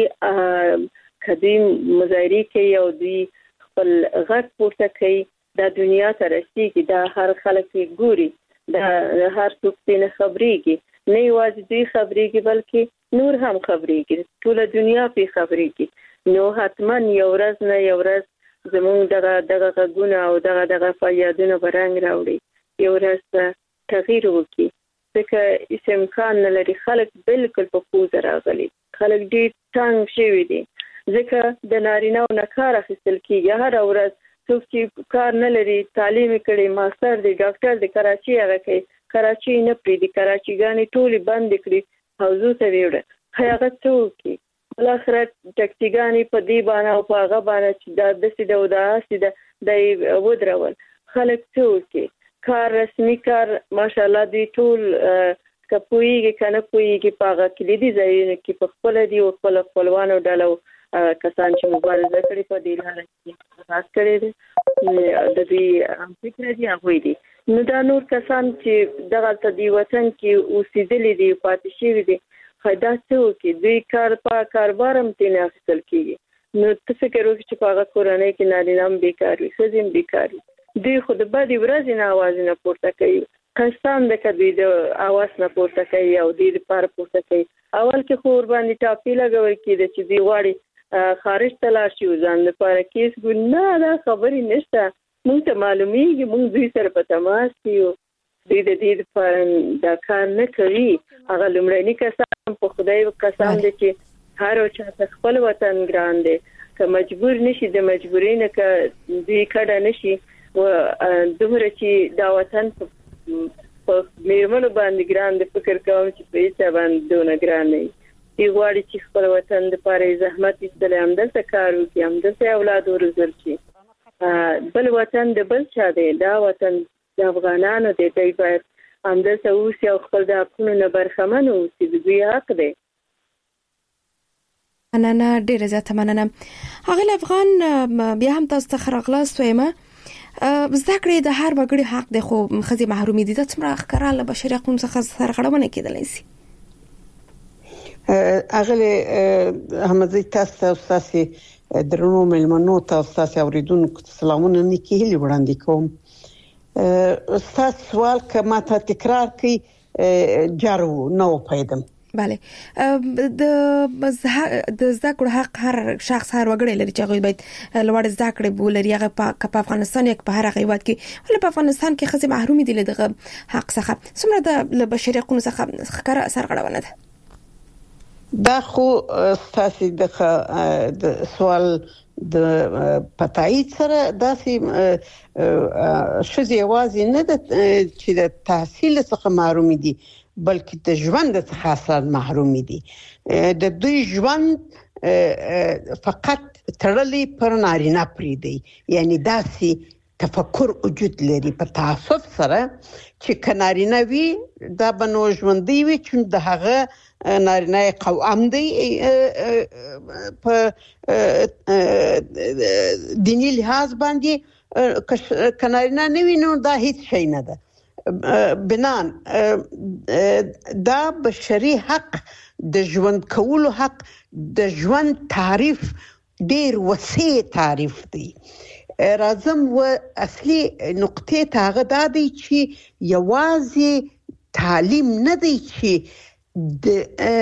قدیم مظاهرې کې یو دی خپل غږ پورته کوي دا دنیا ته رسیږي، دا هر خلک ګوري، دا هر څوک نه خبرېږي، نه یوازې دوی خبرېږي بلکې نور هم خبرېږي، ټول دنیا په خبرېږي. نو حتما یو ورځ نه یو ورځ زمونږ دغه دغه غږونه او دغه دغه فریادونه به رنګ راوړي، یو ورځ تغییر وکړي. ځکه هیڅ امکان نه لري، خلک بالکل په پوزه راغلي، خلک ډېر تنګ شوي دي ځکه د نارینه‌و نه کار اخیستل کېږي. هره ورځ څوک چې کار نه لري، تعلیم کړي، ماستر دی، ډاکټر دی، کراچي هغه کوي، کراچي نه پرېږدي، کراچيګانې ټولې بندې کړي، حوزو ته ویوړه. هغه څه وکړي؟ بالاخره ټکسیګانې په دې باندې او په هغه باندې چې دا داسې ده او داسې ده دا یې ودرول. خلک څه وکړي؟ کار رسمي کار ماشاءالله دوی ټول که پوهېږي که نه پوهېږي په هغه کلیدي ځایونو کې په خپله دي او خپل خپلوانو ډله کسان چې مبارزه کړې په دې لاره کې خاص کړی دی د دوی فکر دي هغوی دي. نو دا نور کسان چې دغلته دې وطن کې اوسېدلي دي پاتې شوي دي دا څه وکړي؟ دوی کار په کاروبار هم ترې نه اخیستل کېږي. نو ته فکر وکړي چې په هغه کورنۍ کې نارینه هم بیکار وي، ښځې هم بیکار وي. دوی خو د بدې ورځې نه اواز نه پورته کوي، قسم ده که دوی د اواز نه پورته کوي او دوی دپاره پورته کوي. اول کې خو ورباندې ټاپې لګول کېده چې دوی غواړي خارج ته لاړ شي ځان لپاره کیس ګو. نه دا خبرې نشته، موږ ته معلومیږي، موږ دوی سره په تماس کې یو، دوی د دې لپاره دا کار نه کوي. هغه لومړني کسان په خدای قسم دی چې هر چا ته خپل وطن ګران دی، که مجبور نشي د مجبورۍ نه که دوی کډه نشي و دومره چې دا وطن په میرمنو باندې ګران دی، فکر کوم چې په هیڅ باندې دونه ګران نه وي. دوی غواړي چې خپل وطن دپاره یې زحمت ایستلی، همدلته کار وکړي، همدلته اولاد وروزل شي. بل وطن د بل چا دی، دا وطن د افغانانو دی، دوی باید همدلته اوسي او خپل د حقونو نه برخمن اوسي، د دوی حق دی. مننه، ډیره زیاته مننه. هغه افغان بیا هم تاسو ته خراغلاست وایم زده کړې د هر وګړي حق دی، خو ښځې محرومې دي. دا څومره ښکاره له بشري حقوقو څخه سرغړونه کېدلی شي؟ اغلی احمدزی تاسو ته ستاسې درنو مېلمنو ته او ستاسې اورېدونکو ته سلامونه نیکې هیلې وړاندې کوم. ستاسو سوال که ما ته تکرار کړئ جارو نه وپوهېدم. بله، د زده کړو حق هر شخص هر وګړی لري چې هغوی باید لوړ زده کړې ولري، هغه په افغانستان یا په هر هغه هېواد کې. ولې په افغانستان کې ښځې محرومې دي له دغه حق څخه؟ څومره د بشري حقوقو څخه ښکاره سرغړونه ده؟ دا خو ستاسې د سوال د پتايي سره داسې ښځې یوازې نه ده چې د تحصیل څخه محرومې دي بلکې د ژوند څخه اصلا محرومې دي. د دوی ژوند فقط تړلې پر نارینه پرې دی، یعنی داسې تفکر وجود لري په تعصب سره چې که نارینه وي دا به نو ژوندی وي چې د هغه نارینه قوام دی په دینی لحاظ باندې، که نارینه نه وي نو دا هیڅ شی نه ده. بنان دا بشري حق، د ژوند کولو حق، د ژوند تعریف ډیر وسیع تعریف دی. راځم و اصلي نقطې ته هغه دا دی چې یوازې تعلیم نه دی چې د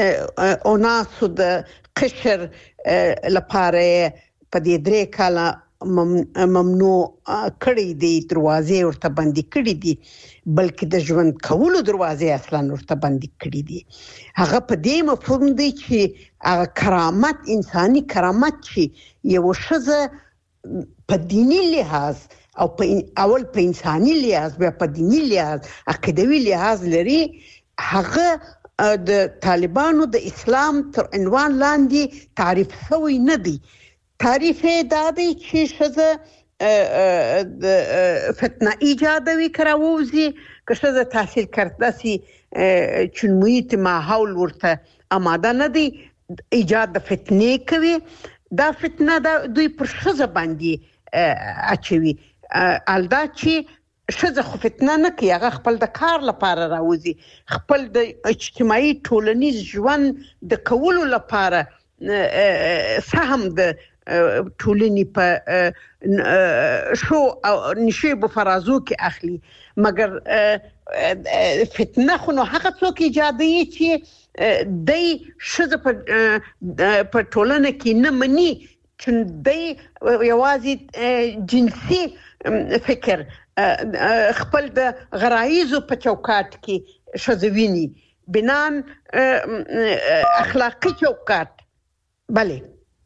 اوناسو د قشر لپاره په دې درې کاله ممنوع کړی دی، دروازې ورته بندي کړی دي، بلکې د ژوند کولو دروازې اصلا ورته بندي کړی دي. هغه په دې مفهوم دی چې هغه کرامت، انساني کرامت چې یو ښځه په دینی لحاظ او په اول په انساني لحاظ بیا په دینی لحاظ عقیدوي لحاظ لري، هغه د طالبانو د اسلام تر عنوان لاندې تعریف شوی نه دی. تعریف دا دی چې ښځه د فتنه ایجادوي کراوزي، که ښځه تحصیل کرده سي چون محیط ماحول ورته آماده نه دی، ایجاد د فتنې کوي. دا فتنه دا دوی پر ښځه باندې اچوي، الدا چې ښځه خو فتنه نه کوي، هغه خپل د کار لپاره راوځي، خپل د اجتماعي ټولنیز ژوند د کولو لپاره سهم د ټولنی په شو او نشيب فرازو کې اخلي. مګر فتنه خو نو هغه څوک ایجادوي چې دای ښځه په ټولنه کې نه مني، چې دای یوازې جنسي فکر خپل د غرایزو په چوکاټ کې ښځه ویني، بنان اخلاقی چوکاټ. بله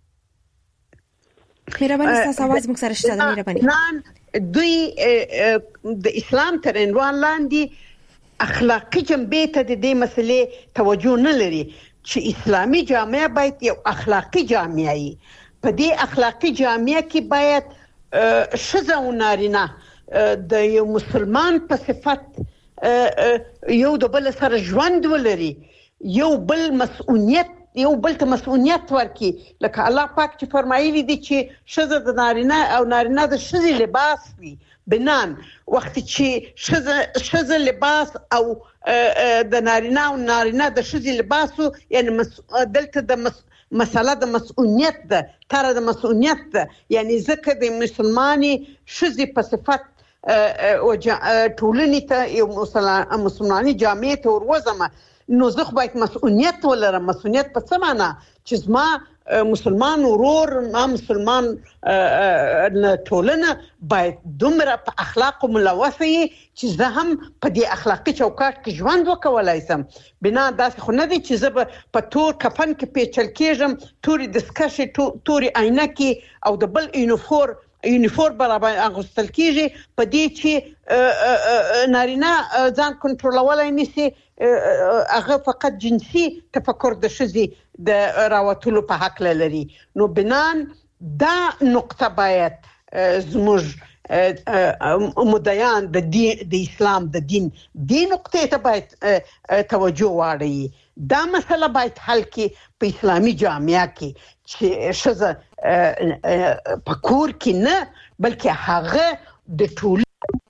مهرباني تاسو आवाज موږ سره شته. مهرباني دوی د اسلام تر عنوان لاندې اخلاقی جنبه ته د دې مسلې توجه نه لري چې اسلامي جامعه باید یو اخلاقی جامعه وي. په دې اخلاقی جامعه کې باید ښځه او نارینه د یو مسلمان په صفت یو د بل سره ژوند ولري، یو بل مسؤلیت یو بل ته مسؤلیت ورکړي. لکه الله پاک چې فرمایلی دی چې ښځه د نارینه او نارینه د ښځې لباس وي. بنان وخت چې ښځه ښځه لباس او د نارینه او نارینه د ښځې لباسو، یعنی دلته د مسله د مسؤلیت ده، تر د مسؤلیت ده، یعنی ځکه د مسلمانې ښځې په صفت ټولنې ته یو مسلمانې جامعې ته وروځم، نو زه خو باید مسؤلیت ولرم. مسؤلیت په څه معنا؟ چې زما مسلمان ورور، ما مسلمان ټولنه باید دومره په اخلاقو ملوثه وي چې زه هم په دې اخلاقي چوکاټ کې ژوند وکولای شم. بنا داسې خو نه دی چې زه په تور کفن کې پیچل کېږم، تورې دستکشې، تورې عینکې او د بل یونیفورم یونیفورم برابر اغوستل کیږي، په دې چې نارینه ځان کنټرولولای نشي، هغه فقط جنسي تفکر د ښځې د راوتلو په حق لري. نو بنان دا نقطه باید زموږ مدعیان د د اسلام د دین دې نقطې ته باید توجه واړوي. دا مسله باید حل کې په اسلامي جامعه کې چې ښځه په کور کې نه بلکې هغه د ټول.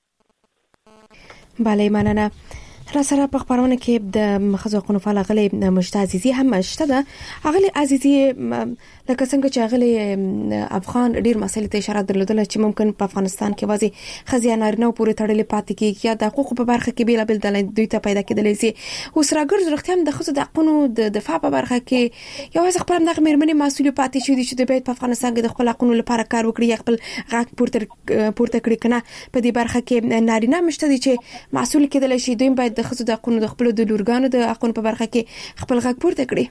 بله مننه. را سره په خبرونه کې د مخزو حقوقو فعال غلي مجد عزیزي هم شته ده. غلي عزیزي لکه څنګه چې غلي افغان ډیر مسایل ته اشاره درلودل چې ممکن په افغانستان کې وازي خزيانارنه پورې تړلې پاتې کیږي یا د حقوقو په برخه کې بیل بیل دلایل دوی ته پیدا کېدلې سي. اوس راګرځ رختم د خزو د حقوقو د دفاع په برخه کې یو ځل خپل دغه مېرمنې مسؤل پاتې شو دي چې د بیت په افغانستان کې د خپل حقوقو لپاره کار وکړي، خپل غاک پورته پورته کړی کنه. په دې برخه کې نارینه مشته دي چې مسؤل کېدل شي، دوی باید د خزو د حقوقو د خپل د لورګانو د حقوقو په برخه کې خپل غاک پورته کړي.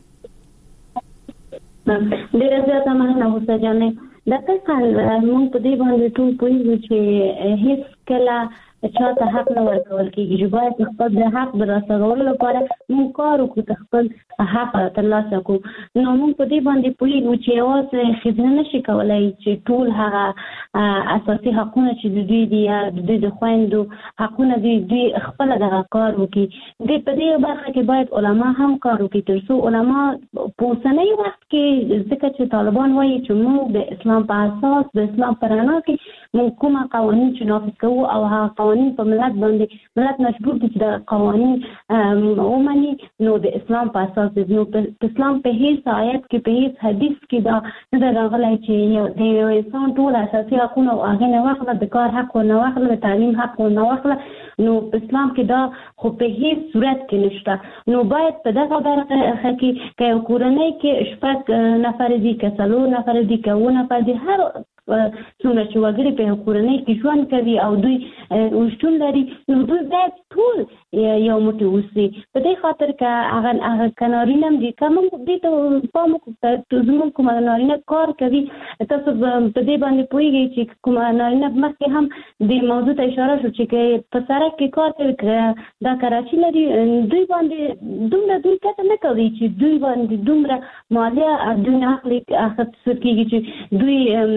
ډیره زیاته مننه هوسا جانې. د تاسو موږ په دې باندې ټول پوهیږو چې هیڅ کله چاته حق نه ورکول کېږي، چې باید خپل د حق د رسولو لپاره موږ کار وکړو، خپل حق ترلاسه کړو. نو موږ په دې باندې پوهیږو چې یوازې ښځه نشي کولای چې ټول هغه اساسي حقونه چې د دوی دي یا د دوی د خویندو حقونه دي دوی خپل دغه کار وکړي. د په دې برخه کې باید علما هم کار وکړي، تر څو علما په اوسنۍ وخت کې ځکه چې طالبان وایي چې موږ د اسلام په اساس د اسلام په رڼا کې موږ کومه قوانین چې نافذ کوو او هغه قوانین په ملت باندې ملت مجبور دي چې د قوانین ومني، نو د اسلام په اساس د نو په اسلام په هیڅ آیت کې په هیڅ حدیث کې دا نه راغلی چې یو د یو انسان ټول اساسي حقونه او هغه نه واخله، د کار حق نه واخله، د تعلیم حق نه واخله. نو په اسلام کې دا خو په هیڅ صورت کې نشته. نو باید په دغه برخه کې که یو کورنۍ کې شپږ نفر دي، که څلور نفر دي، که اووه نفر دي، هر څومره چې وګړي په کورنۍ کې ژوند کوي او دوی وشتون لري نو دوی باید ټول یو موټی اوسي. په دې خاطر که هغه هغه کنارینه دي کوم دې ته پام وکړو زموږ کوم نارینه کار کوي تاسو په دې باندې پوهیږئ چې کوم نارینه مخکې هم د موضوع ته اشاره شو چې په سړک کې کار کوي دا کراچي لري دوی باندې دومره دوی کته نه کوي چې دوی باندې دومره مالیه دوی نه اخلي اخیستل کېږي چې دوی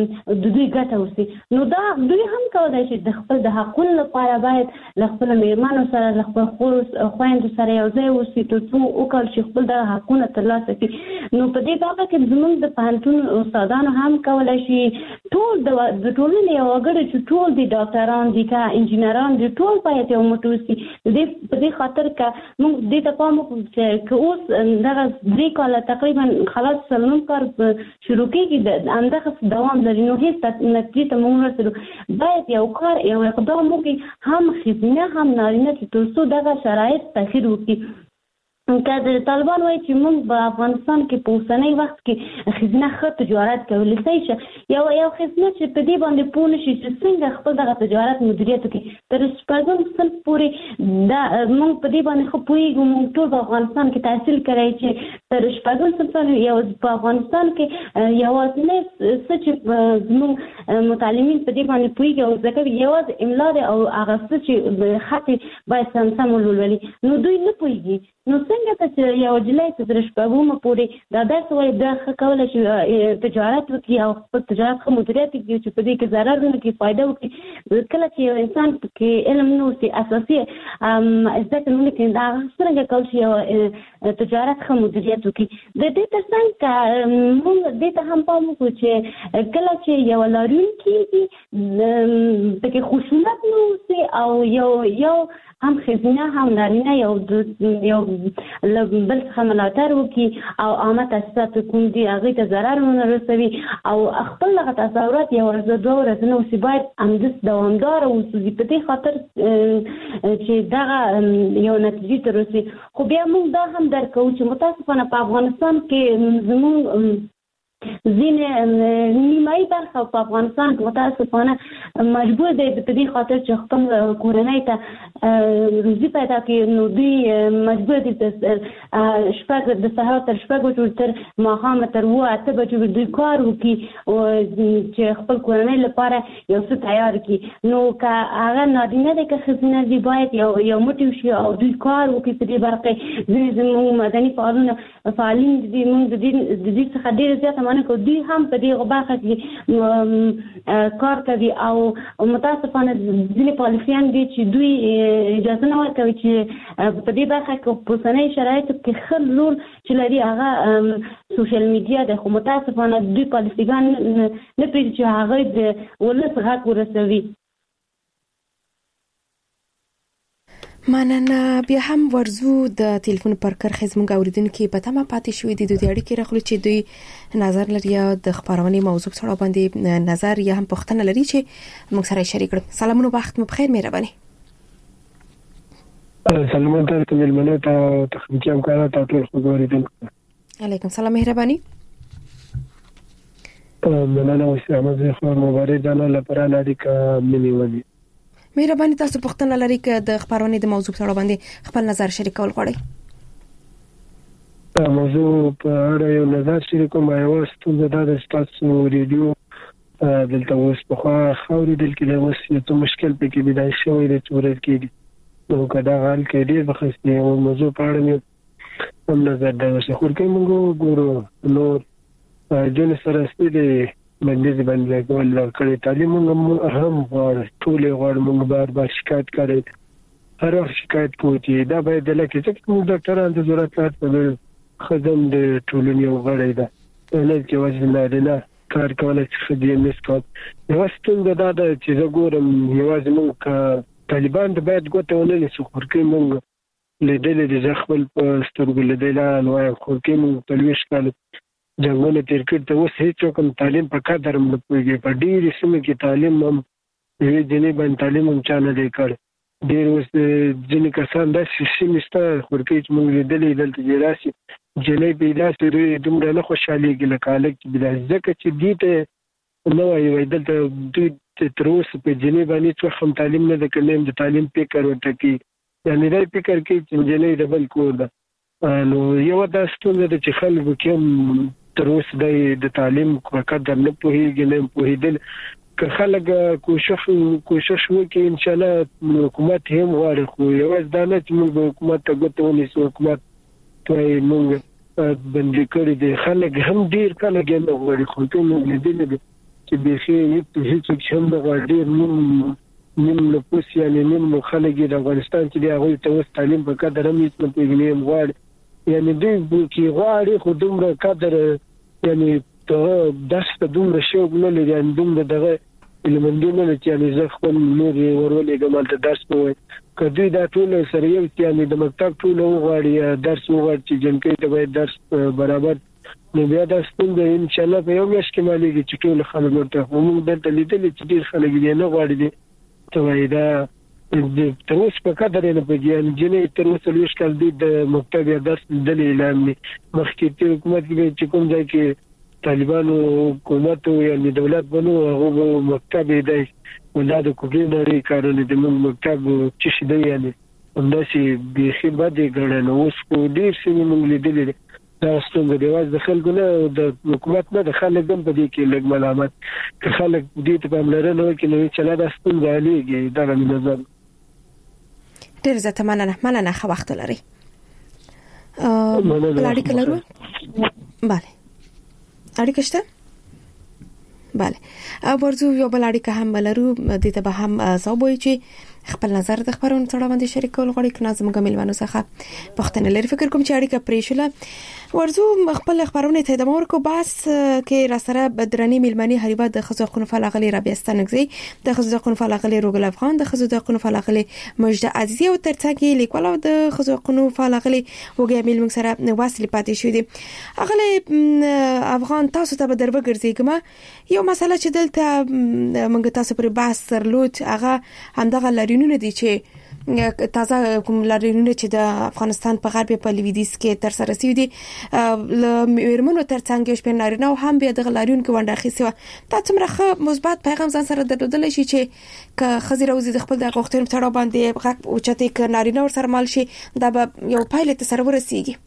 د دوی ګټه وسی. نو دا دوی هم کولای شي د خپل د حقوقو لپاره باید له خپل میرمنو سره له خپل خویندو سره یو ځای وسی ترڅو وکړي چې خپل د حقوقو ترلاسه کړي. نو په دې باره کې زموږ د پوهنتون استادانو هم کولای شي ټول د ټولنې یو وګړي چې ټول دي ډاکټران دي کا انجینران دي ټول باید یو موټی وسی. د په دې خاطر که موږ دې ته پام وکړو چې اوس دغه درې کاله تقریبا خلاص سلنوم کار شروع کېږي د همدغه دوام لري نو هیڅ نتیجې ته موږ رسېدو. باید یو کار یو اقدام وکړي هم ښځینه هم نارینه چې ترڅو دغه شرایط تغییر وکړي. که د طالبان وایي چې موږ په افغانستان کې په اوسنی وخت کې ښځینه ښه تجارت کولی شي یو یو ښځینه چې په دې باندې پوه نه شي چې څنګه خپل دغه تجارت مدیریت وکړي تر شپږم صنف پورې دا موږ په دې باندې ښه پوهېږو. موږ ټول په افغانستان کې تحصیل کړی چې تر شپږم صنف یو په افغانستان کې یوازینی څه چې زموږ متعلمین په دې باندې پوهېږي او زده کوي یوازې املا دی او هغه څه چې خط باید سم سم ولولي نو دوی نه پوهېږي. نو څنګه ته چې یو جلای ته تر شپږمه پورې دا درس وایي دا ښه کولی شي تجارت وکړي او خپل تجارت ښه مدیریت وکړي چې په دې کې ضرر ونه کړي فایده وکړي. کله چې یو انسان کې علم نه اوسي اساسي زده کړه نه کوي دا څنګه کولی شي یو تجارت ښه مدیریت وکړي. د دې تر څنګ که موږ دې ته هم پام وکړو چې کله چې یو لاریونکي دي پکې خشونت نه اوسي او یو یو هم ښځینه هم نارینه یو یو بل څخه ملاتړ وکړي او عامه تاسیسات کوم دي هغوی ته ضرر ونه رسوي او خپل دغه تصورات یو ورځ دوه ورځې نه اوسي باید همداسې دوامداره اوسي په دې خاطر چې دغه یو نتیجې ته رسي. خو بیا موږ دا هم درک کوو چې متاسفانه په افغانستان کې زموږ ځینې نیمایي برخه په افغانستان کې متاسفانه مجبور دی په دې خاطر چې خپل کورنۍ ته روزي پیدا کړي نو دوی مجبور دي شپږ د سهار تر شپږ بجو تر ماښامه تر اوه اته بجو دوی کار وکړي چې خپل کورنۍ لپاره یو څه تیار کړي. نو که هغه نارینه دی که ښځینه دي باید یو یو موټی وشي او دوی کار وکړي په دې برخه کې. ځینې زموږ مدني فعالونه فعالین دي موږ د دې څخه ډېره زیاته مننه کوو دوی هم په دې برخه کې کار کوي او متاسفانه ځینې پالیسیان دي چې دوی اجازه نه ورکوي چې په دې برخه کې په اوسنیو شرایطو کې ښه رول چې لري هغه سوشل میډیا دی. خو متاسفانه دوی پالیسیګان نه پرېږدي چې هغوی د ولس غږ ورسوي. مننه. بیا هم ورزو د ټلیفون پر کرخه زموږ اوریدونکو په تمه پاتې شوې دي د دې اړیکې راخلو چې دوی نظر لري یا د خبرونې موضوع سره باندې نظر یا هم پوښتنه لري چې موږ سره شریک کړو. سلامونه وخت مو بخیر مهرباني. سلامونه تاسو ملمنو ته تخنیکی امکانات او ټول خبرې. علیکم سلام مهرباني. مننه اوسه احمد خو مبارک جانا لپاره اړیکه ملي ودی. مهرباني تاسو پوښتنه لرئ چې د خبرونې د موضوع سره باندې خپل نظر شریکول غواړئ. موضوع په اړه یو نظر شریکوم یو ستونزه ده د تاسو ریډیو دلته اوس په خو خوري دل کې اوس یو مشکل پکې بدای شوی د چورل کې نو کدا حال کې ډیر بخښتي او موضوع په اړه هم نظر دا وسه خو کې موږ ګورو نو جن سره ستې باندې باندې کول کړي تعلیم موږ هم ټول غواړو موږ بار بار شکایت کړي هر وخت شکایت کوي دا باید لکه چې موږ ډاکټرانو ته ضرورت راځي خدم د ټولنې وغړی ده نه چې وځي نه کار کولای چې دې مسکو نو ستونزه دا ده چې زه ګورم یوازې موږ طالبان د باید ګوته ونه لسو خورکې موږ لیدل د خپل په سترګو لیدل نو خورکې موږ په لويش کال جنګونه تیر کړ ته اوس هیڅ کوم تعلیم په قدر هم نه پوهیږي په ډېر سیمه کې تعلیم هم یوه جنې باندې تعلیم هم چانه دی کړ ډېر اوس ځینې کسان داسې سیمې شته خورکې چې موږ لیدلې دلته چې راسي جنې پیدا سي دومره نه خوشحالېږي لکه هلک چې بلا ځکه چې دې ته نو وایي دلته دوی تر اوسه په جنې باندې څو هم تعلیم نه د کلم د تعلیم فکر ورته کی یعنی دا فکر کی چې جنې د بل کور ده نو یو د ستونزه د چې خلکو کې تر اوسه د تعلیم قدر نه پوهیږي نه پوهیدل که خلک کوشش کوشش وکړي ان شاء الله حکومت هم غواړي خو یو ځدا نه چې موږ حکومت ته ګوتو ونیسو حکومت ته موږ باندې کړی دی خلک هم ډیر خلک نه غواړي خو ټول لیدل دي چې بخي هیڅ هم د غواړي نیم نیم له پوس یعنی نیم خلک د افغانستان چې دی هغه ته وس تعلیم په قدر هم هیڅ نه پیژني غواړي یعنی دوی چې غواړي خو دومره قدر یعنی ته درس ته دومره شوق نه لري یعنی دومره دغه علمندونه چې یعنی زه خپل نور ورولې ګمال ته درس کوي کدی دا ټول سره یو یعنی د مکتب ټول وغواړي درس وغواړي چې جنکې ته باید درس برابر نو بیا دا ستونزه ان شاء الله په یو میاشت کې مالي چې ټول خلک ورته موږ د لیدل چې ډیر خلک یې نه غواړي دي ته وای دا د تروس په قدر نه پېږي جنې تر اوسه لږ کال دي د مکتب یا درس د اعلان مخکې ته حکومت کې چې کوم ځای کې طالبانو حکومت یعنی دولت بنو هغه مکتب دی ولادت کوګینری کارونه د مکتب چې شي دی یعنی همداسې بيخي بده ګڼل اوس کو ډیر سیمه موږ لیدلې دا ستونزه دی واز د خلکو نه د حکومت نه د خلک هم په دې کې لږ ملامت که خلک دې ته پاملرنه وکړي نو چې لا د ستونزه علیږي دا مې نظر ډیر زته مننه مننه خو وخت لري ا بلاړی کلرو bale اړیکه شته bale ا ورزو یو بلاړی که هم بلرو د ته به هم صوبوي چې خپل نظر د خبرونو سره باندې شریکول غواړي کنه زموږ ملمنو څخه پښتنه لري فکر کوم چې اړیکه پریشله ورزو خپل خبرونه ته د مور کو باس کې را سره بدرنی ملمنی هریبا د خزو قنو فلغلی رابستانګزي د خزو قنو فلغلی روګل افغان د خزو قنو فلغلی مجد عزیزی او ترڅنګ لیکوال د خزو قنو فلغلی وګیا ملمن سره واسلی پاتې شو دي اغله افغان تاسو ته به دروګرځي یو مسله چې دلته موږ تاسو پر باس سرلوت هغه همدغه لري نو دي چې تازه کوم لارینونه چې د افغانستان په غرب په لویدیس کې تر سره سوي دي لمرمنو ترڅنګ یو شپه نارینه او هم بیا د لارین کې ونده خيسه تا څومره مثبت پیغام ځان سره درلودل شي چې ک خزر او د خپل د غوښتنو تړاو باندې غږ او چته ک نارینه ور سره مال شي دا به یو پایله سره ورسیږي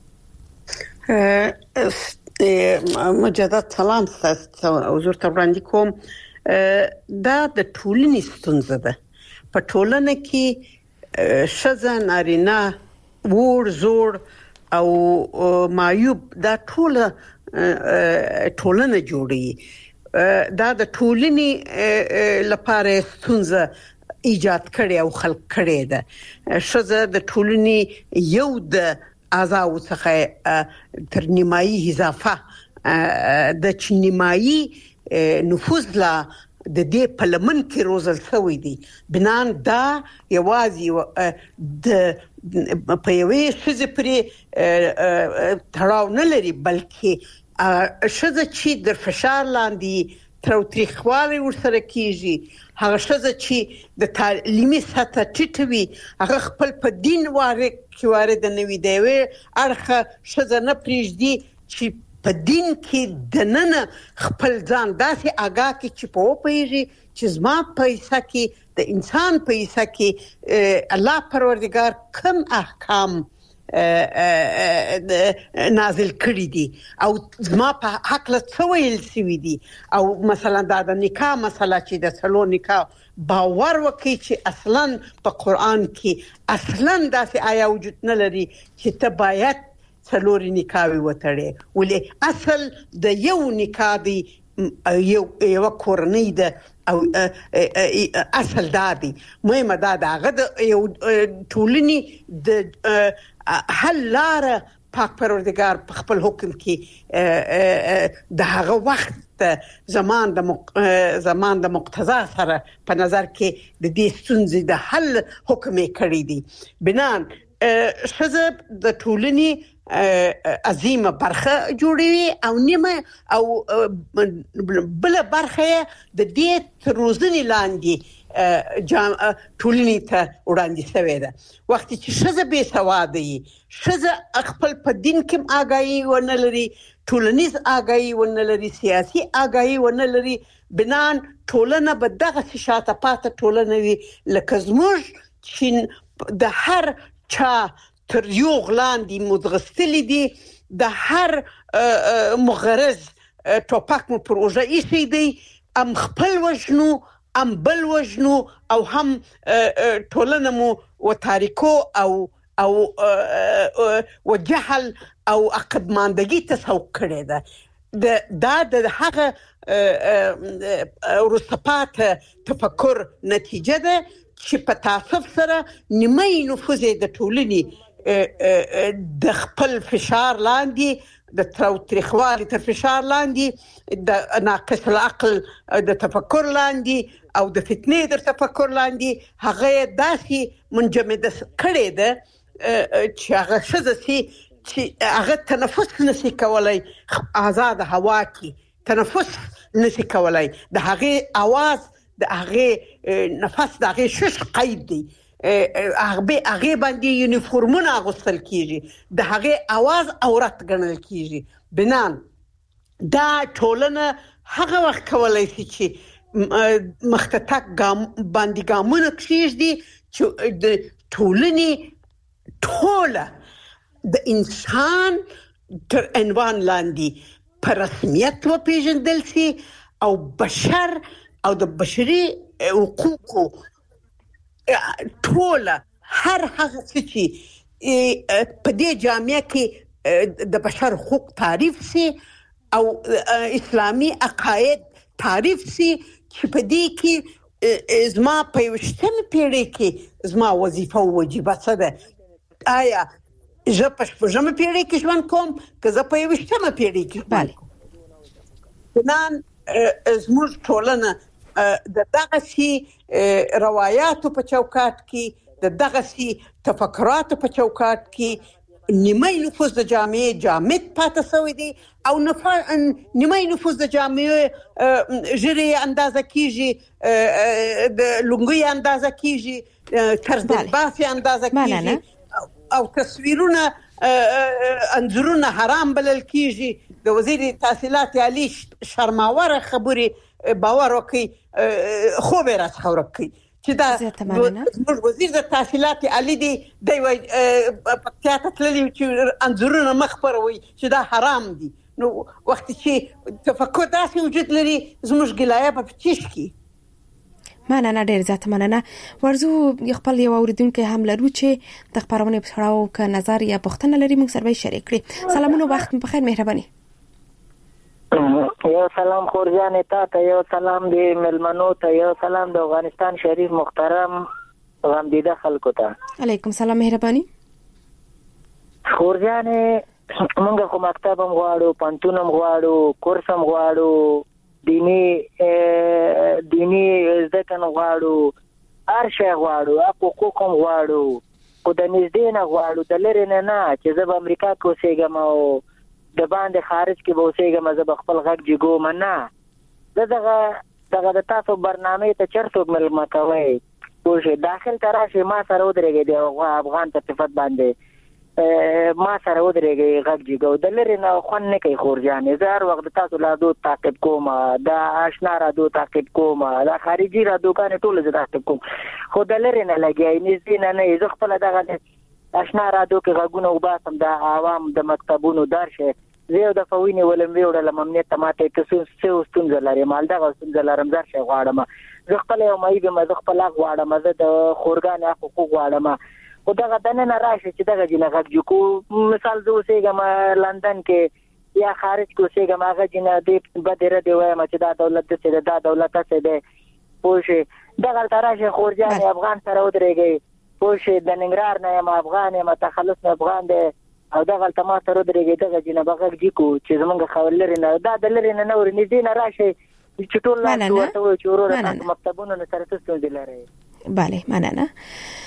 مجدد سلام تاسو حضور ته وړاندې کوم دا د ټولنې ستونزه ده په ټولنه کې شذا نارینه ور زور او معیوب دا ټول ټولنه جوړي دا د ټولنې لپاره ستونزه ایجاد کړي او خلق کړي ده شذا د ټولنې یو د اعضاء څخه تر نیمایي اضافه د چنیمایي نفوذ لا د دې پارلمان کې روزل شوی دی بنان دا یوازې د په یوې شذ پرې تړاو نه لري بلکې شذ چې د فشار لاندې تروتریخوالي ورسره کیږي هغه شذ چې د تعلیمي سطح ټیټوي هغه خپل په دین واره کې وارد نه وي دی ارخه شذ نه پریږدي چې په دین کې د نن خپل ځان داسې آگاه کې چې په وپیږي چې زما پیسې کې د انسان پیسې کې الله پروردگار کوم احکام نازل کړی دي او زما په حق له څه ویل شوی دي او مثلا د نکاح مسله چې د سلو نکاح باور وکړي چې اصلا په قران کې اصلا داسې آیا وجود نه لري چې ته باید څلوري نکاح وتړي ولې اصل د یو نکاح دی یو یو کورنۍ ده او اصل دادي مهمه ده دغه د یو ټولنی د حل لار پاک پروردگار په خپل حکم کې د هغه وخت زمان د زمان د مقتضا سره په نظر کې د دې ستونزې د حل حکم کړی دی بنان شذب د ټولنی عظیمه برخه جوړوي او نیمه او بل برخه د دې روزنی لاندې ټولنی ته وړاندې شوی ده وخت چې شذب به سوادي شذ خپل په دین کې آگاهي ونه لري ټولنیز آگاهی ونه لري، سیاسي آگاهی ونه لري، بنان ټولنه به دغه شاته پاتې ټولنه وي لکه زموږ چې د هر چا تر یو غلاندې مدغستلی دي، د هر مغرض ټوپک مو پر اوږه ایښی دی، ام خپل وژنو ام بل وژنو او هم ټولنه مو و تاریکو او او و جهل او عقبماندگی تسوق کړی ده. دا د هغه وروسته پاتې تفکر نتیجه ده چې په تاسف سره نیمه نفوذ د ټولنې د خپل فشار لاندې، د تاوتریخوالي تر فشار لاندې، د ناقص العقل د تفکر لاندې او د فتنې د تفکر لاندې هغه داسې منجمد کړي ده چې هغه ښځه سي چې هغه تنفس نشي کولای، آزاد هوا کې تنفس نشي کولای، د هغه आवाज د هغه نفس د هغه شش قید دی، هغه هغه باندې یونیفورمونه اغوستل کیږي، د هغه आवाज عورت ګڼل کیږي. بنان دا ټولنه هغه وخت کولای شي چې مختتک ګام باندې ګامونه کیږي چې د ټولنې ټوله د انسان تر عنوان لاندې په رسمیت وپیژندل شي او بشر او د بشري حقوقو ټوله هر هغه چې په دې جامعه کې د بشر حقوق تعریف شي او اسلامي عقاید تعریف شي چې په دې کې زما په یوشتمه پیړۍ کې زما وظیفه او واجبات څه ده؟ آیا زه په شپږمه پیړۍ کې ژوند کوم که زه په یوشتمه پیړۍ کې ژوند کوم؟ بنان زموږ ټولنه د دغسې روایاتو په چوکاټ کې، د دغسې تفکراتو په چوکاټ کې نیمه نفوذ د جامعې جامد پاتې شوی دی او نیمه نفوذ د جامعې ژیرې اندازه کیږي، د لونګۍ اندازه کیږي، طرز لباس اندازه کیږي او تصویرونه انځورونه حرام بلل کیږي. د وزیر تحصیلات عالی شرماوره خبرې باور وکړي، خوب یې راڅخه ورک کړي چې دا زموږ وزیر د تحصیلات عالی دی، دی وایي پکتیا ته تللي چې انځورونه مه خپروئ چې دا حرام دي. نو وخت چې تفکر داسې وجود لري زموږ ګلایه په چیش کې. مننه، ډیر زیات مننه. ورزو خپل یو اوریدونکو هم لرو چې د خبرونه په اړه ک نظر یا پوښتنه لري، موږ سره شریک کړي. سلامونه، وخت په خیر، مهرباني. یو سلام خورجان ته، یو سلام دی ملمنو ته، یو سلام د افغانستان شریف محترم غمدیده خلکو ته. علیکم سلام، مهرباني. خورجان موږ خو مکتب هم غواړو، پانتون هم غواړو، کورس هم غواړو، دینی دینی ځکه نه غواړو، هر شی غواړو، حقوق هم غواړو، خو د نږدې نه غواړو، د لرې نه نه چې زه به امریکا کې اوسېږم او د باندې خارج کې به اوسېږم، زه به خپل غږ جګوم نه. زه دغه دغه د تاسو برنامه ته چرته ملمه کوئ، پوه شئ، داخل ته راشئ، ما سره ودرېږئ د افغان په صفت باندې ما سره ودرېږئ، غږ جګو. د لرې نه خوند نه کوي خورجانې. زه هر وخت د تاسو رادیو تعقیب کوم، د اشنا رادیو تعقیب کوم، د خارجي رادیوګانې ټول زه تعقیب کوم، خو د لرې نه لګیایي، نږدې نه نه. زه خپله دغه اشنا رادیو کې غږونه وباسم د عوام د مکتبونو درشه، زه یو دفعه ونیولم، ویوړلم امنیت ته، ماته که څه ستونزه لرې، همدغه ستونزه لرم، درشه غواړم. زه خپله یو معیب یم، زه خپل حق غواړم، زه د خورګانې حقوق غواړم. خو دغه دننه راشي چې دغه جنه غږ جوړو، مثال زه اوسېږم لندن کې یا خارج کې اوسېږم، هغه جنه دې بدې ردې وایم چې دا دولت داسې دی، دا دولت داسې دی، پوه شئ. دغه ته راشي خورجانې افغان سره ودرېږئ، پوه شئ، د ننګرهار نه یم، افغان یم، تخلص نه افغان دی، او دغه ته ما سره ودرېږئ، دغه جنه به غږ جګو چې زمونږ خو لرې نه، دا د لرې نه نه ور نږدې نه راشئ چې ټول لاس ورته وایي چې وروره تاسو مکتبونو نه سره څه ستونزې لرئ. بله، مننه.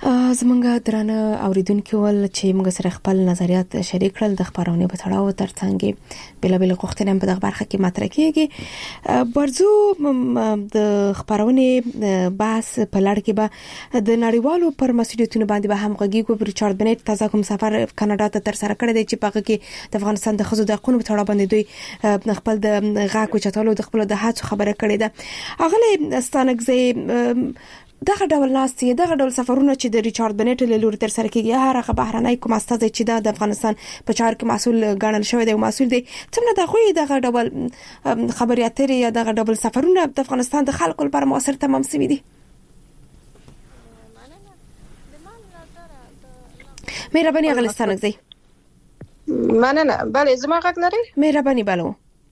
زمونږ درانه اوریدونکو ول چې موږ سره خپل نظریات شریک کړل د خبرونه په تړاو ترڅنګ بل بل غوښتنې په دغه برخه کې مطرح کیږي. برزو د خبرونه بحث په لړ کې به د نړیوالو پر مسولیتونو باندې به همغږي کو. ریچارډ بنټ تازه کوم سفر کاناډا ته تر سره کړی دی چې په هغه کې د افغانستان د خزو د حقوقو په تړاو باندې دوی خپل د غاکو چټلو د خپل د هڅو خبره کړې ده. اغله ستانګزي دغه ډول ناستي دغه ډول سفرونه چې د ریچارډ بنټ له لوري تر سره کیږي هغه بهرنۍ کوم استاد چې د افغانستان په چارو کې مسؤل ګڼل شوی دی او مسؤل دی څنګه د خوې دغه ډول خبري اترې یا دغه ډول سفرونه د افغانستان د خلکو لپاره موثر تمام شوي دي. مهرباني غلستان زی مننه. بله زما غږ لري؟ مهرباني بلو.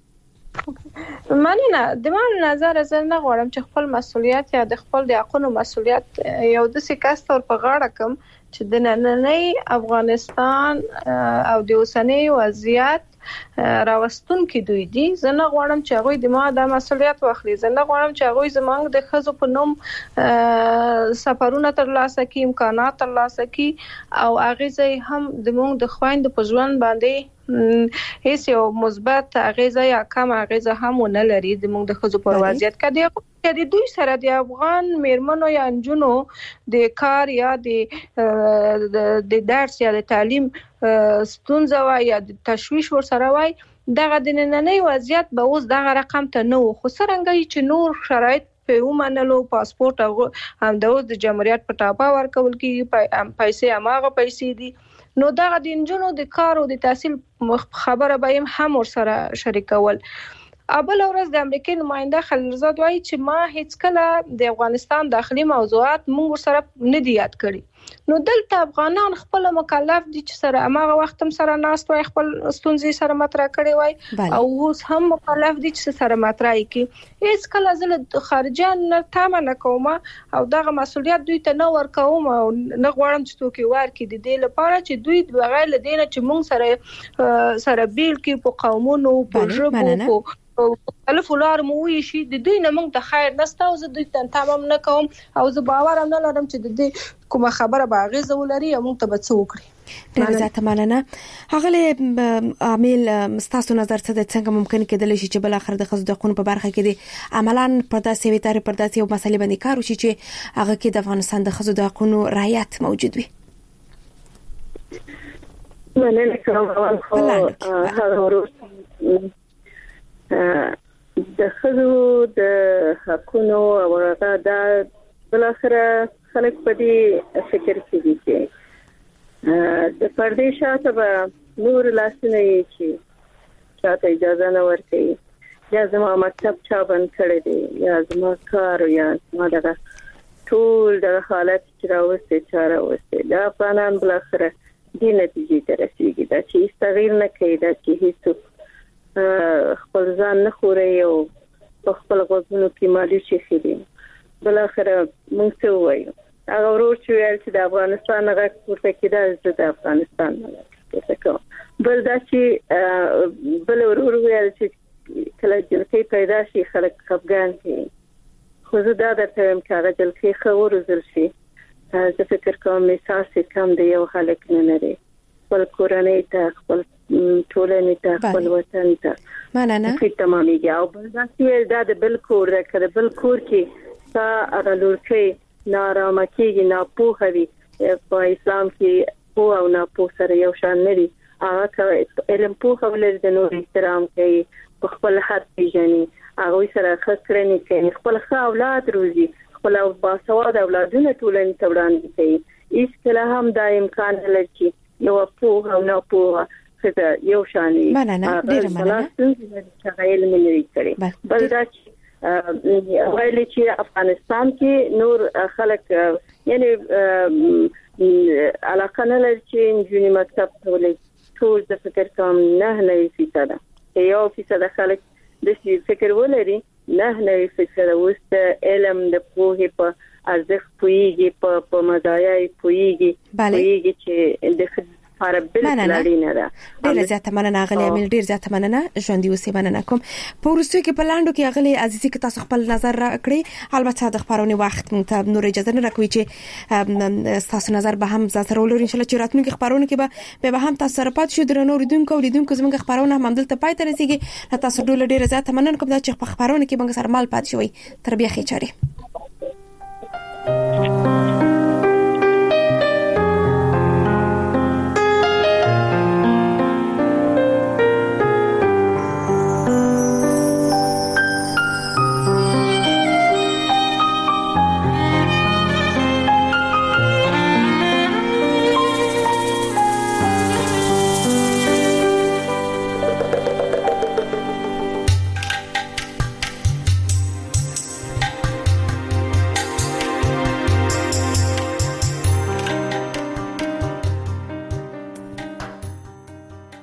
مننه. د ما نظر از نه غواړم چې خپل مسولیت یا د خپل د حقوقو مسولیت یو د سیکاست تر په غاړه کوم چې د نننۍ افغانستان او د اوسنۍ وضعیت راوستون کې دوی دي. زه نه غواړم چې هغه د ما د مسولیت واخلي. زه نه غواړم چې هغه زمونږ د خزو په نوم سفرونه ترلاسه کړي، امکانات ترلاسه کړي او هغه ځای هم د موږ د خويند په ژوند باندې هیڅ یو مثبت اغیزه یا کم اغیزه هم نه لري. د موږ د خزو پر وضعیت کې د دوی سره د افغان میرمنو یا انجونو د کار یا د د درس یا د تعلیم ستونزه وای یا د تشویش ور سره وای دغه د نننۍ وضعیت به اوس دغه رقم ته نه و. خو څنګه چې نور شرایط په ومنلو پاسپورت هم د جمهوریت په ټاپه ورکول کیږي، پیسې هماغه پیسې دي، نو دغه د انجونو د کار او د تحصیل خبره به هم ور سره شریکول. ابل ورځ د امریکای نماینده خلیلزاد وایي چې ما هیڅ کله د افغانستان داخلي موضوعات موږ سره نه دی یاد کړی. نو دلته افغانان خپل مکلف دي چې سره هغه وخت هم سره ناست وای خپل ستونزې سره مطرح کړي وای او اوس هم مکلف دي چې سره مطرح کړي. هیڅ کله زله خارجان نه تامه نه کوم او دغه مسولیت دوی ته نه ورکوم او نه غواړم چې توکي ورکړي د دې لپاره چې دوی بغیر لدینه چې موږ سره سره بیل کې په قومونو په ژبو او مختلف لار مو وی شي د دوی نه موږ ته خیر نسته او زه دوی ته تمام نه کوم او زه باور نه لرم چې د دې کومه خبره باغې زولري او موږ ته به څه وکړي. ډېر زیاته مننه. هغه عامل مستاسو نظر څه د څنګه ممکن کېدل شي چې بل اخر د خزو د قانون په برخه کې دي عملاً په داسې وی تر پر داسې یو مسلې باندې کار وشي چې هغه کې د افغانستان د خزو د قانون رعایت موجود وي. مننه کوم. هغه ورو د خزو د حقونو او هغه د بل اخر خلک په دې فکر کې دي چې د پردې شاته به نور لاسونه یې چې چاته اجازه نه ورکړي یا زما مکتب چا بند کړی دی یا زما کار یا زما دغه ټول د حالت چې راوستي چا راوستي دا افغانان بل اخر دې نتیجې ته رسیږي دا چې استغیر نه کوي دا چې هیڅ خپل ځان نه خوري او خپل غوښتنو کې مالي شي خېدي. بل اخر موږ څه وایو هغه ورور چې ویل چې د افغانستان غږ پورته کېده د افغانستان نه کوم بل دا چې بل ورور ویل چې کله چې پیدا شي خلک خفګان کوي خو زه دا درته وایم چې هغه جلکې خو ورزل شي زه فکر کوم احساس کم دی یو خلک نه لري خپل کورنۍ ته خپل ټولنې ته خپل وطن ته مننه چې تمامېږي او بل دا چې دا د بل کور ده کړه بل کور کې تا هغه لورکې نارامه کېږي ناپوهه وي په اسلام کې پوه او ناپوه سره یو شان نه دي هغه علم پوهه ولري د نور احترام کوي په خپل حد پیژني هغه سره ښه کړنې کوي خپل ښه اولاد روزي خپل باسواده اولادونه ټولنې ته وړاندې کوي هیڅ کله هم دا امکان نه لري یو پوهه او ناپوهه څه یو شانې مننه ډیر مننه چې غیر ملي کړي بل دا ویل چې افغانستان کې نور خلک یعنی علاقه نه لري چې جونی مکتب ولې ټول د فکر کوم نه نه فیصد یو فیصد خلک د فکر ولري نه نه فیصد وست علم د پوهې په ارزښت پوهیږي په په مزایای پوهیږي پوهیږي چې د لپاره بل اړینه ده. ډیر زیاته مننه غلي امل، ډیر زیاته مننه ژوند یو سی مننه کوم. په ورستو کې په لاندو کې غلي عزیزي کې تاسو خپل نظر راکړي. البته د خبرونه وخت مونږ ته نور اجازه نه راکوي چې تاسو نظر به هم زړه ولرئ. ان شاء الله چې راتلونکي خبرونه کې به به هم تاسو سره پات شو. درنو اوریدونکو اوریدونکو زموږ خبرونه هم دلته پای ته رسیدي. تاسو ډول ډیر زیاته مننه کوم چې په خبرونه کې موږ سره مال پات شوي. تر بیا خیر چاري.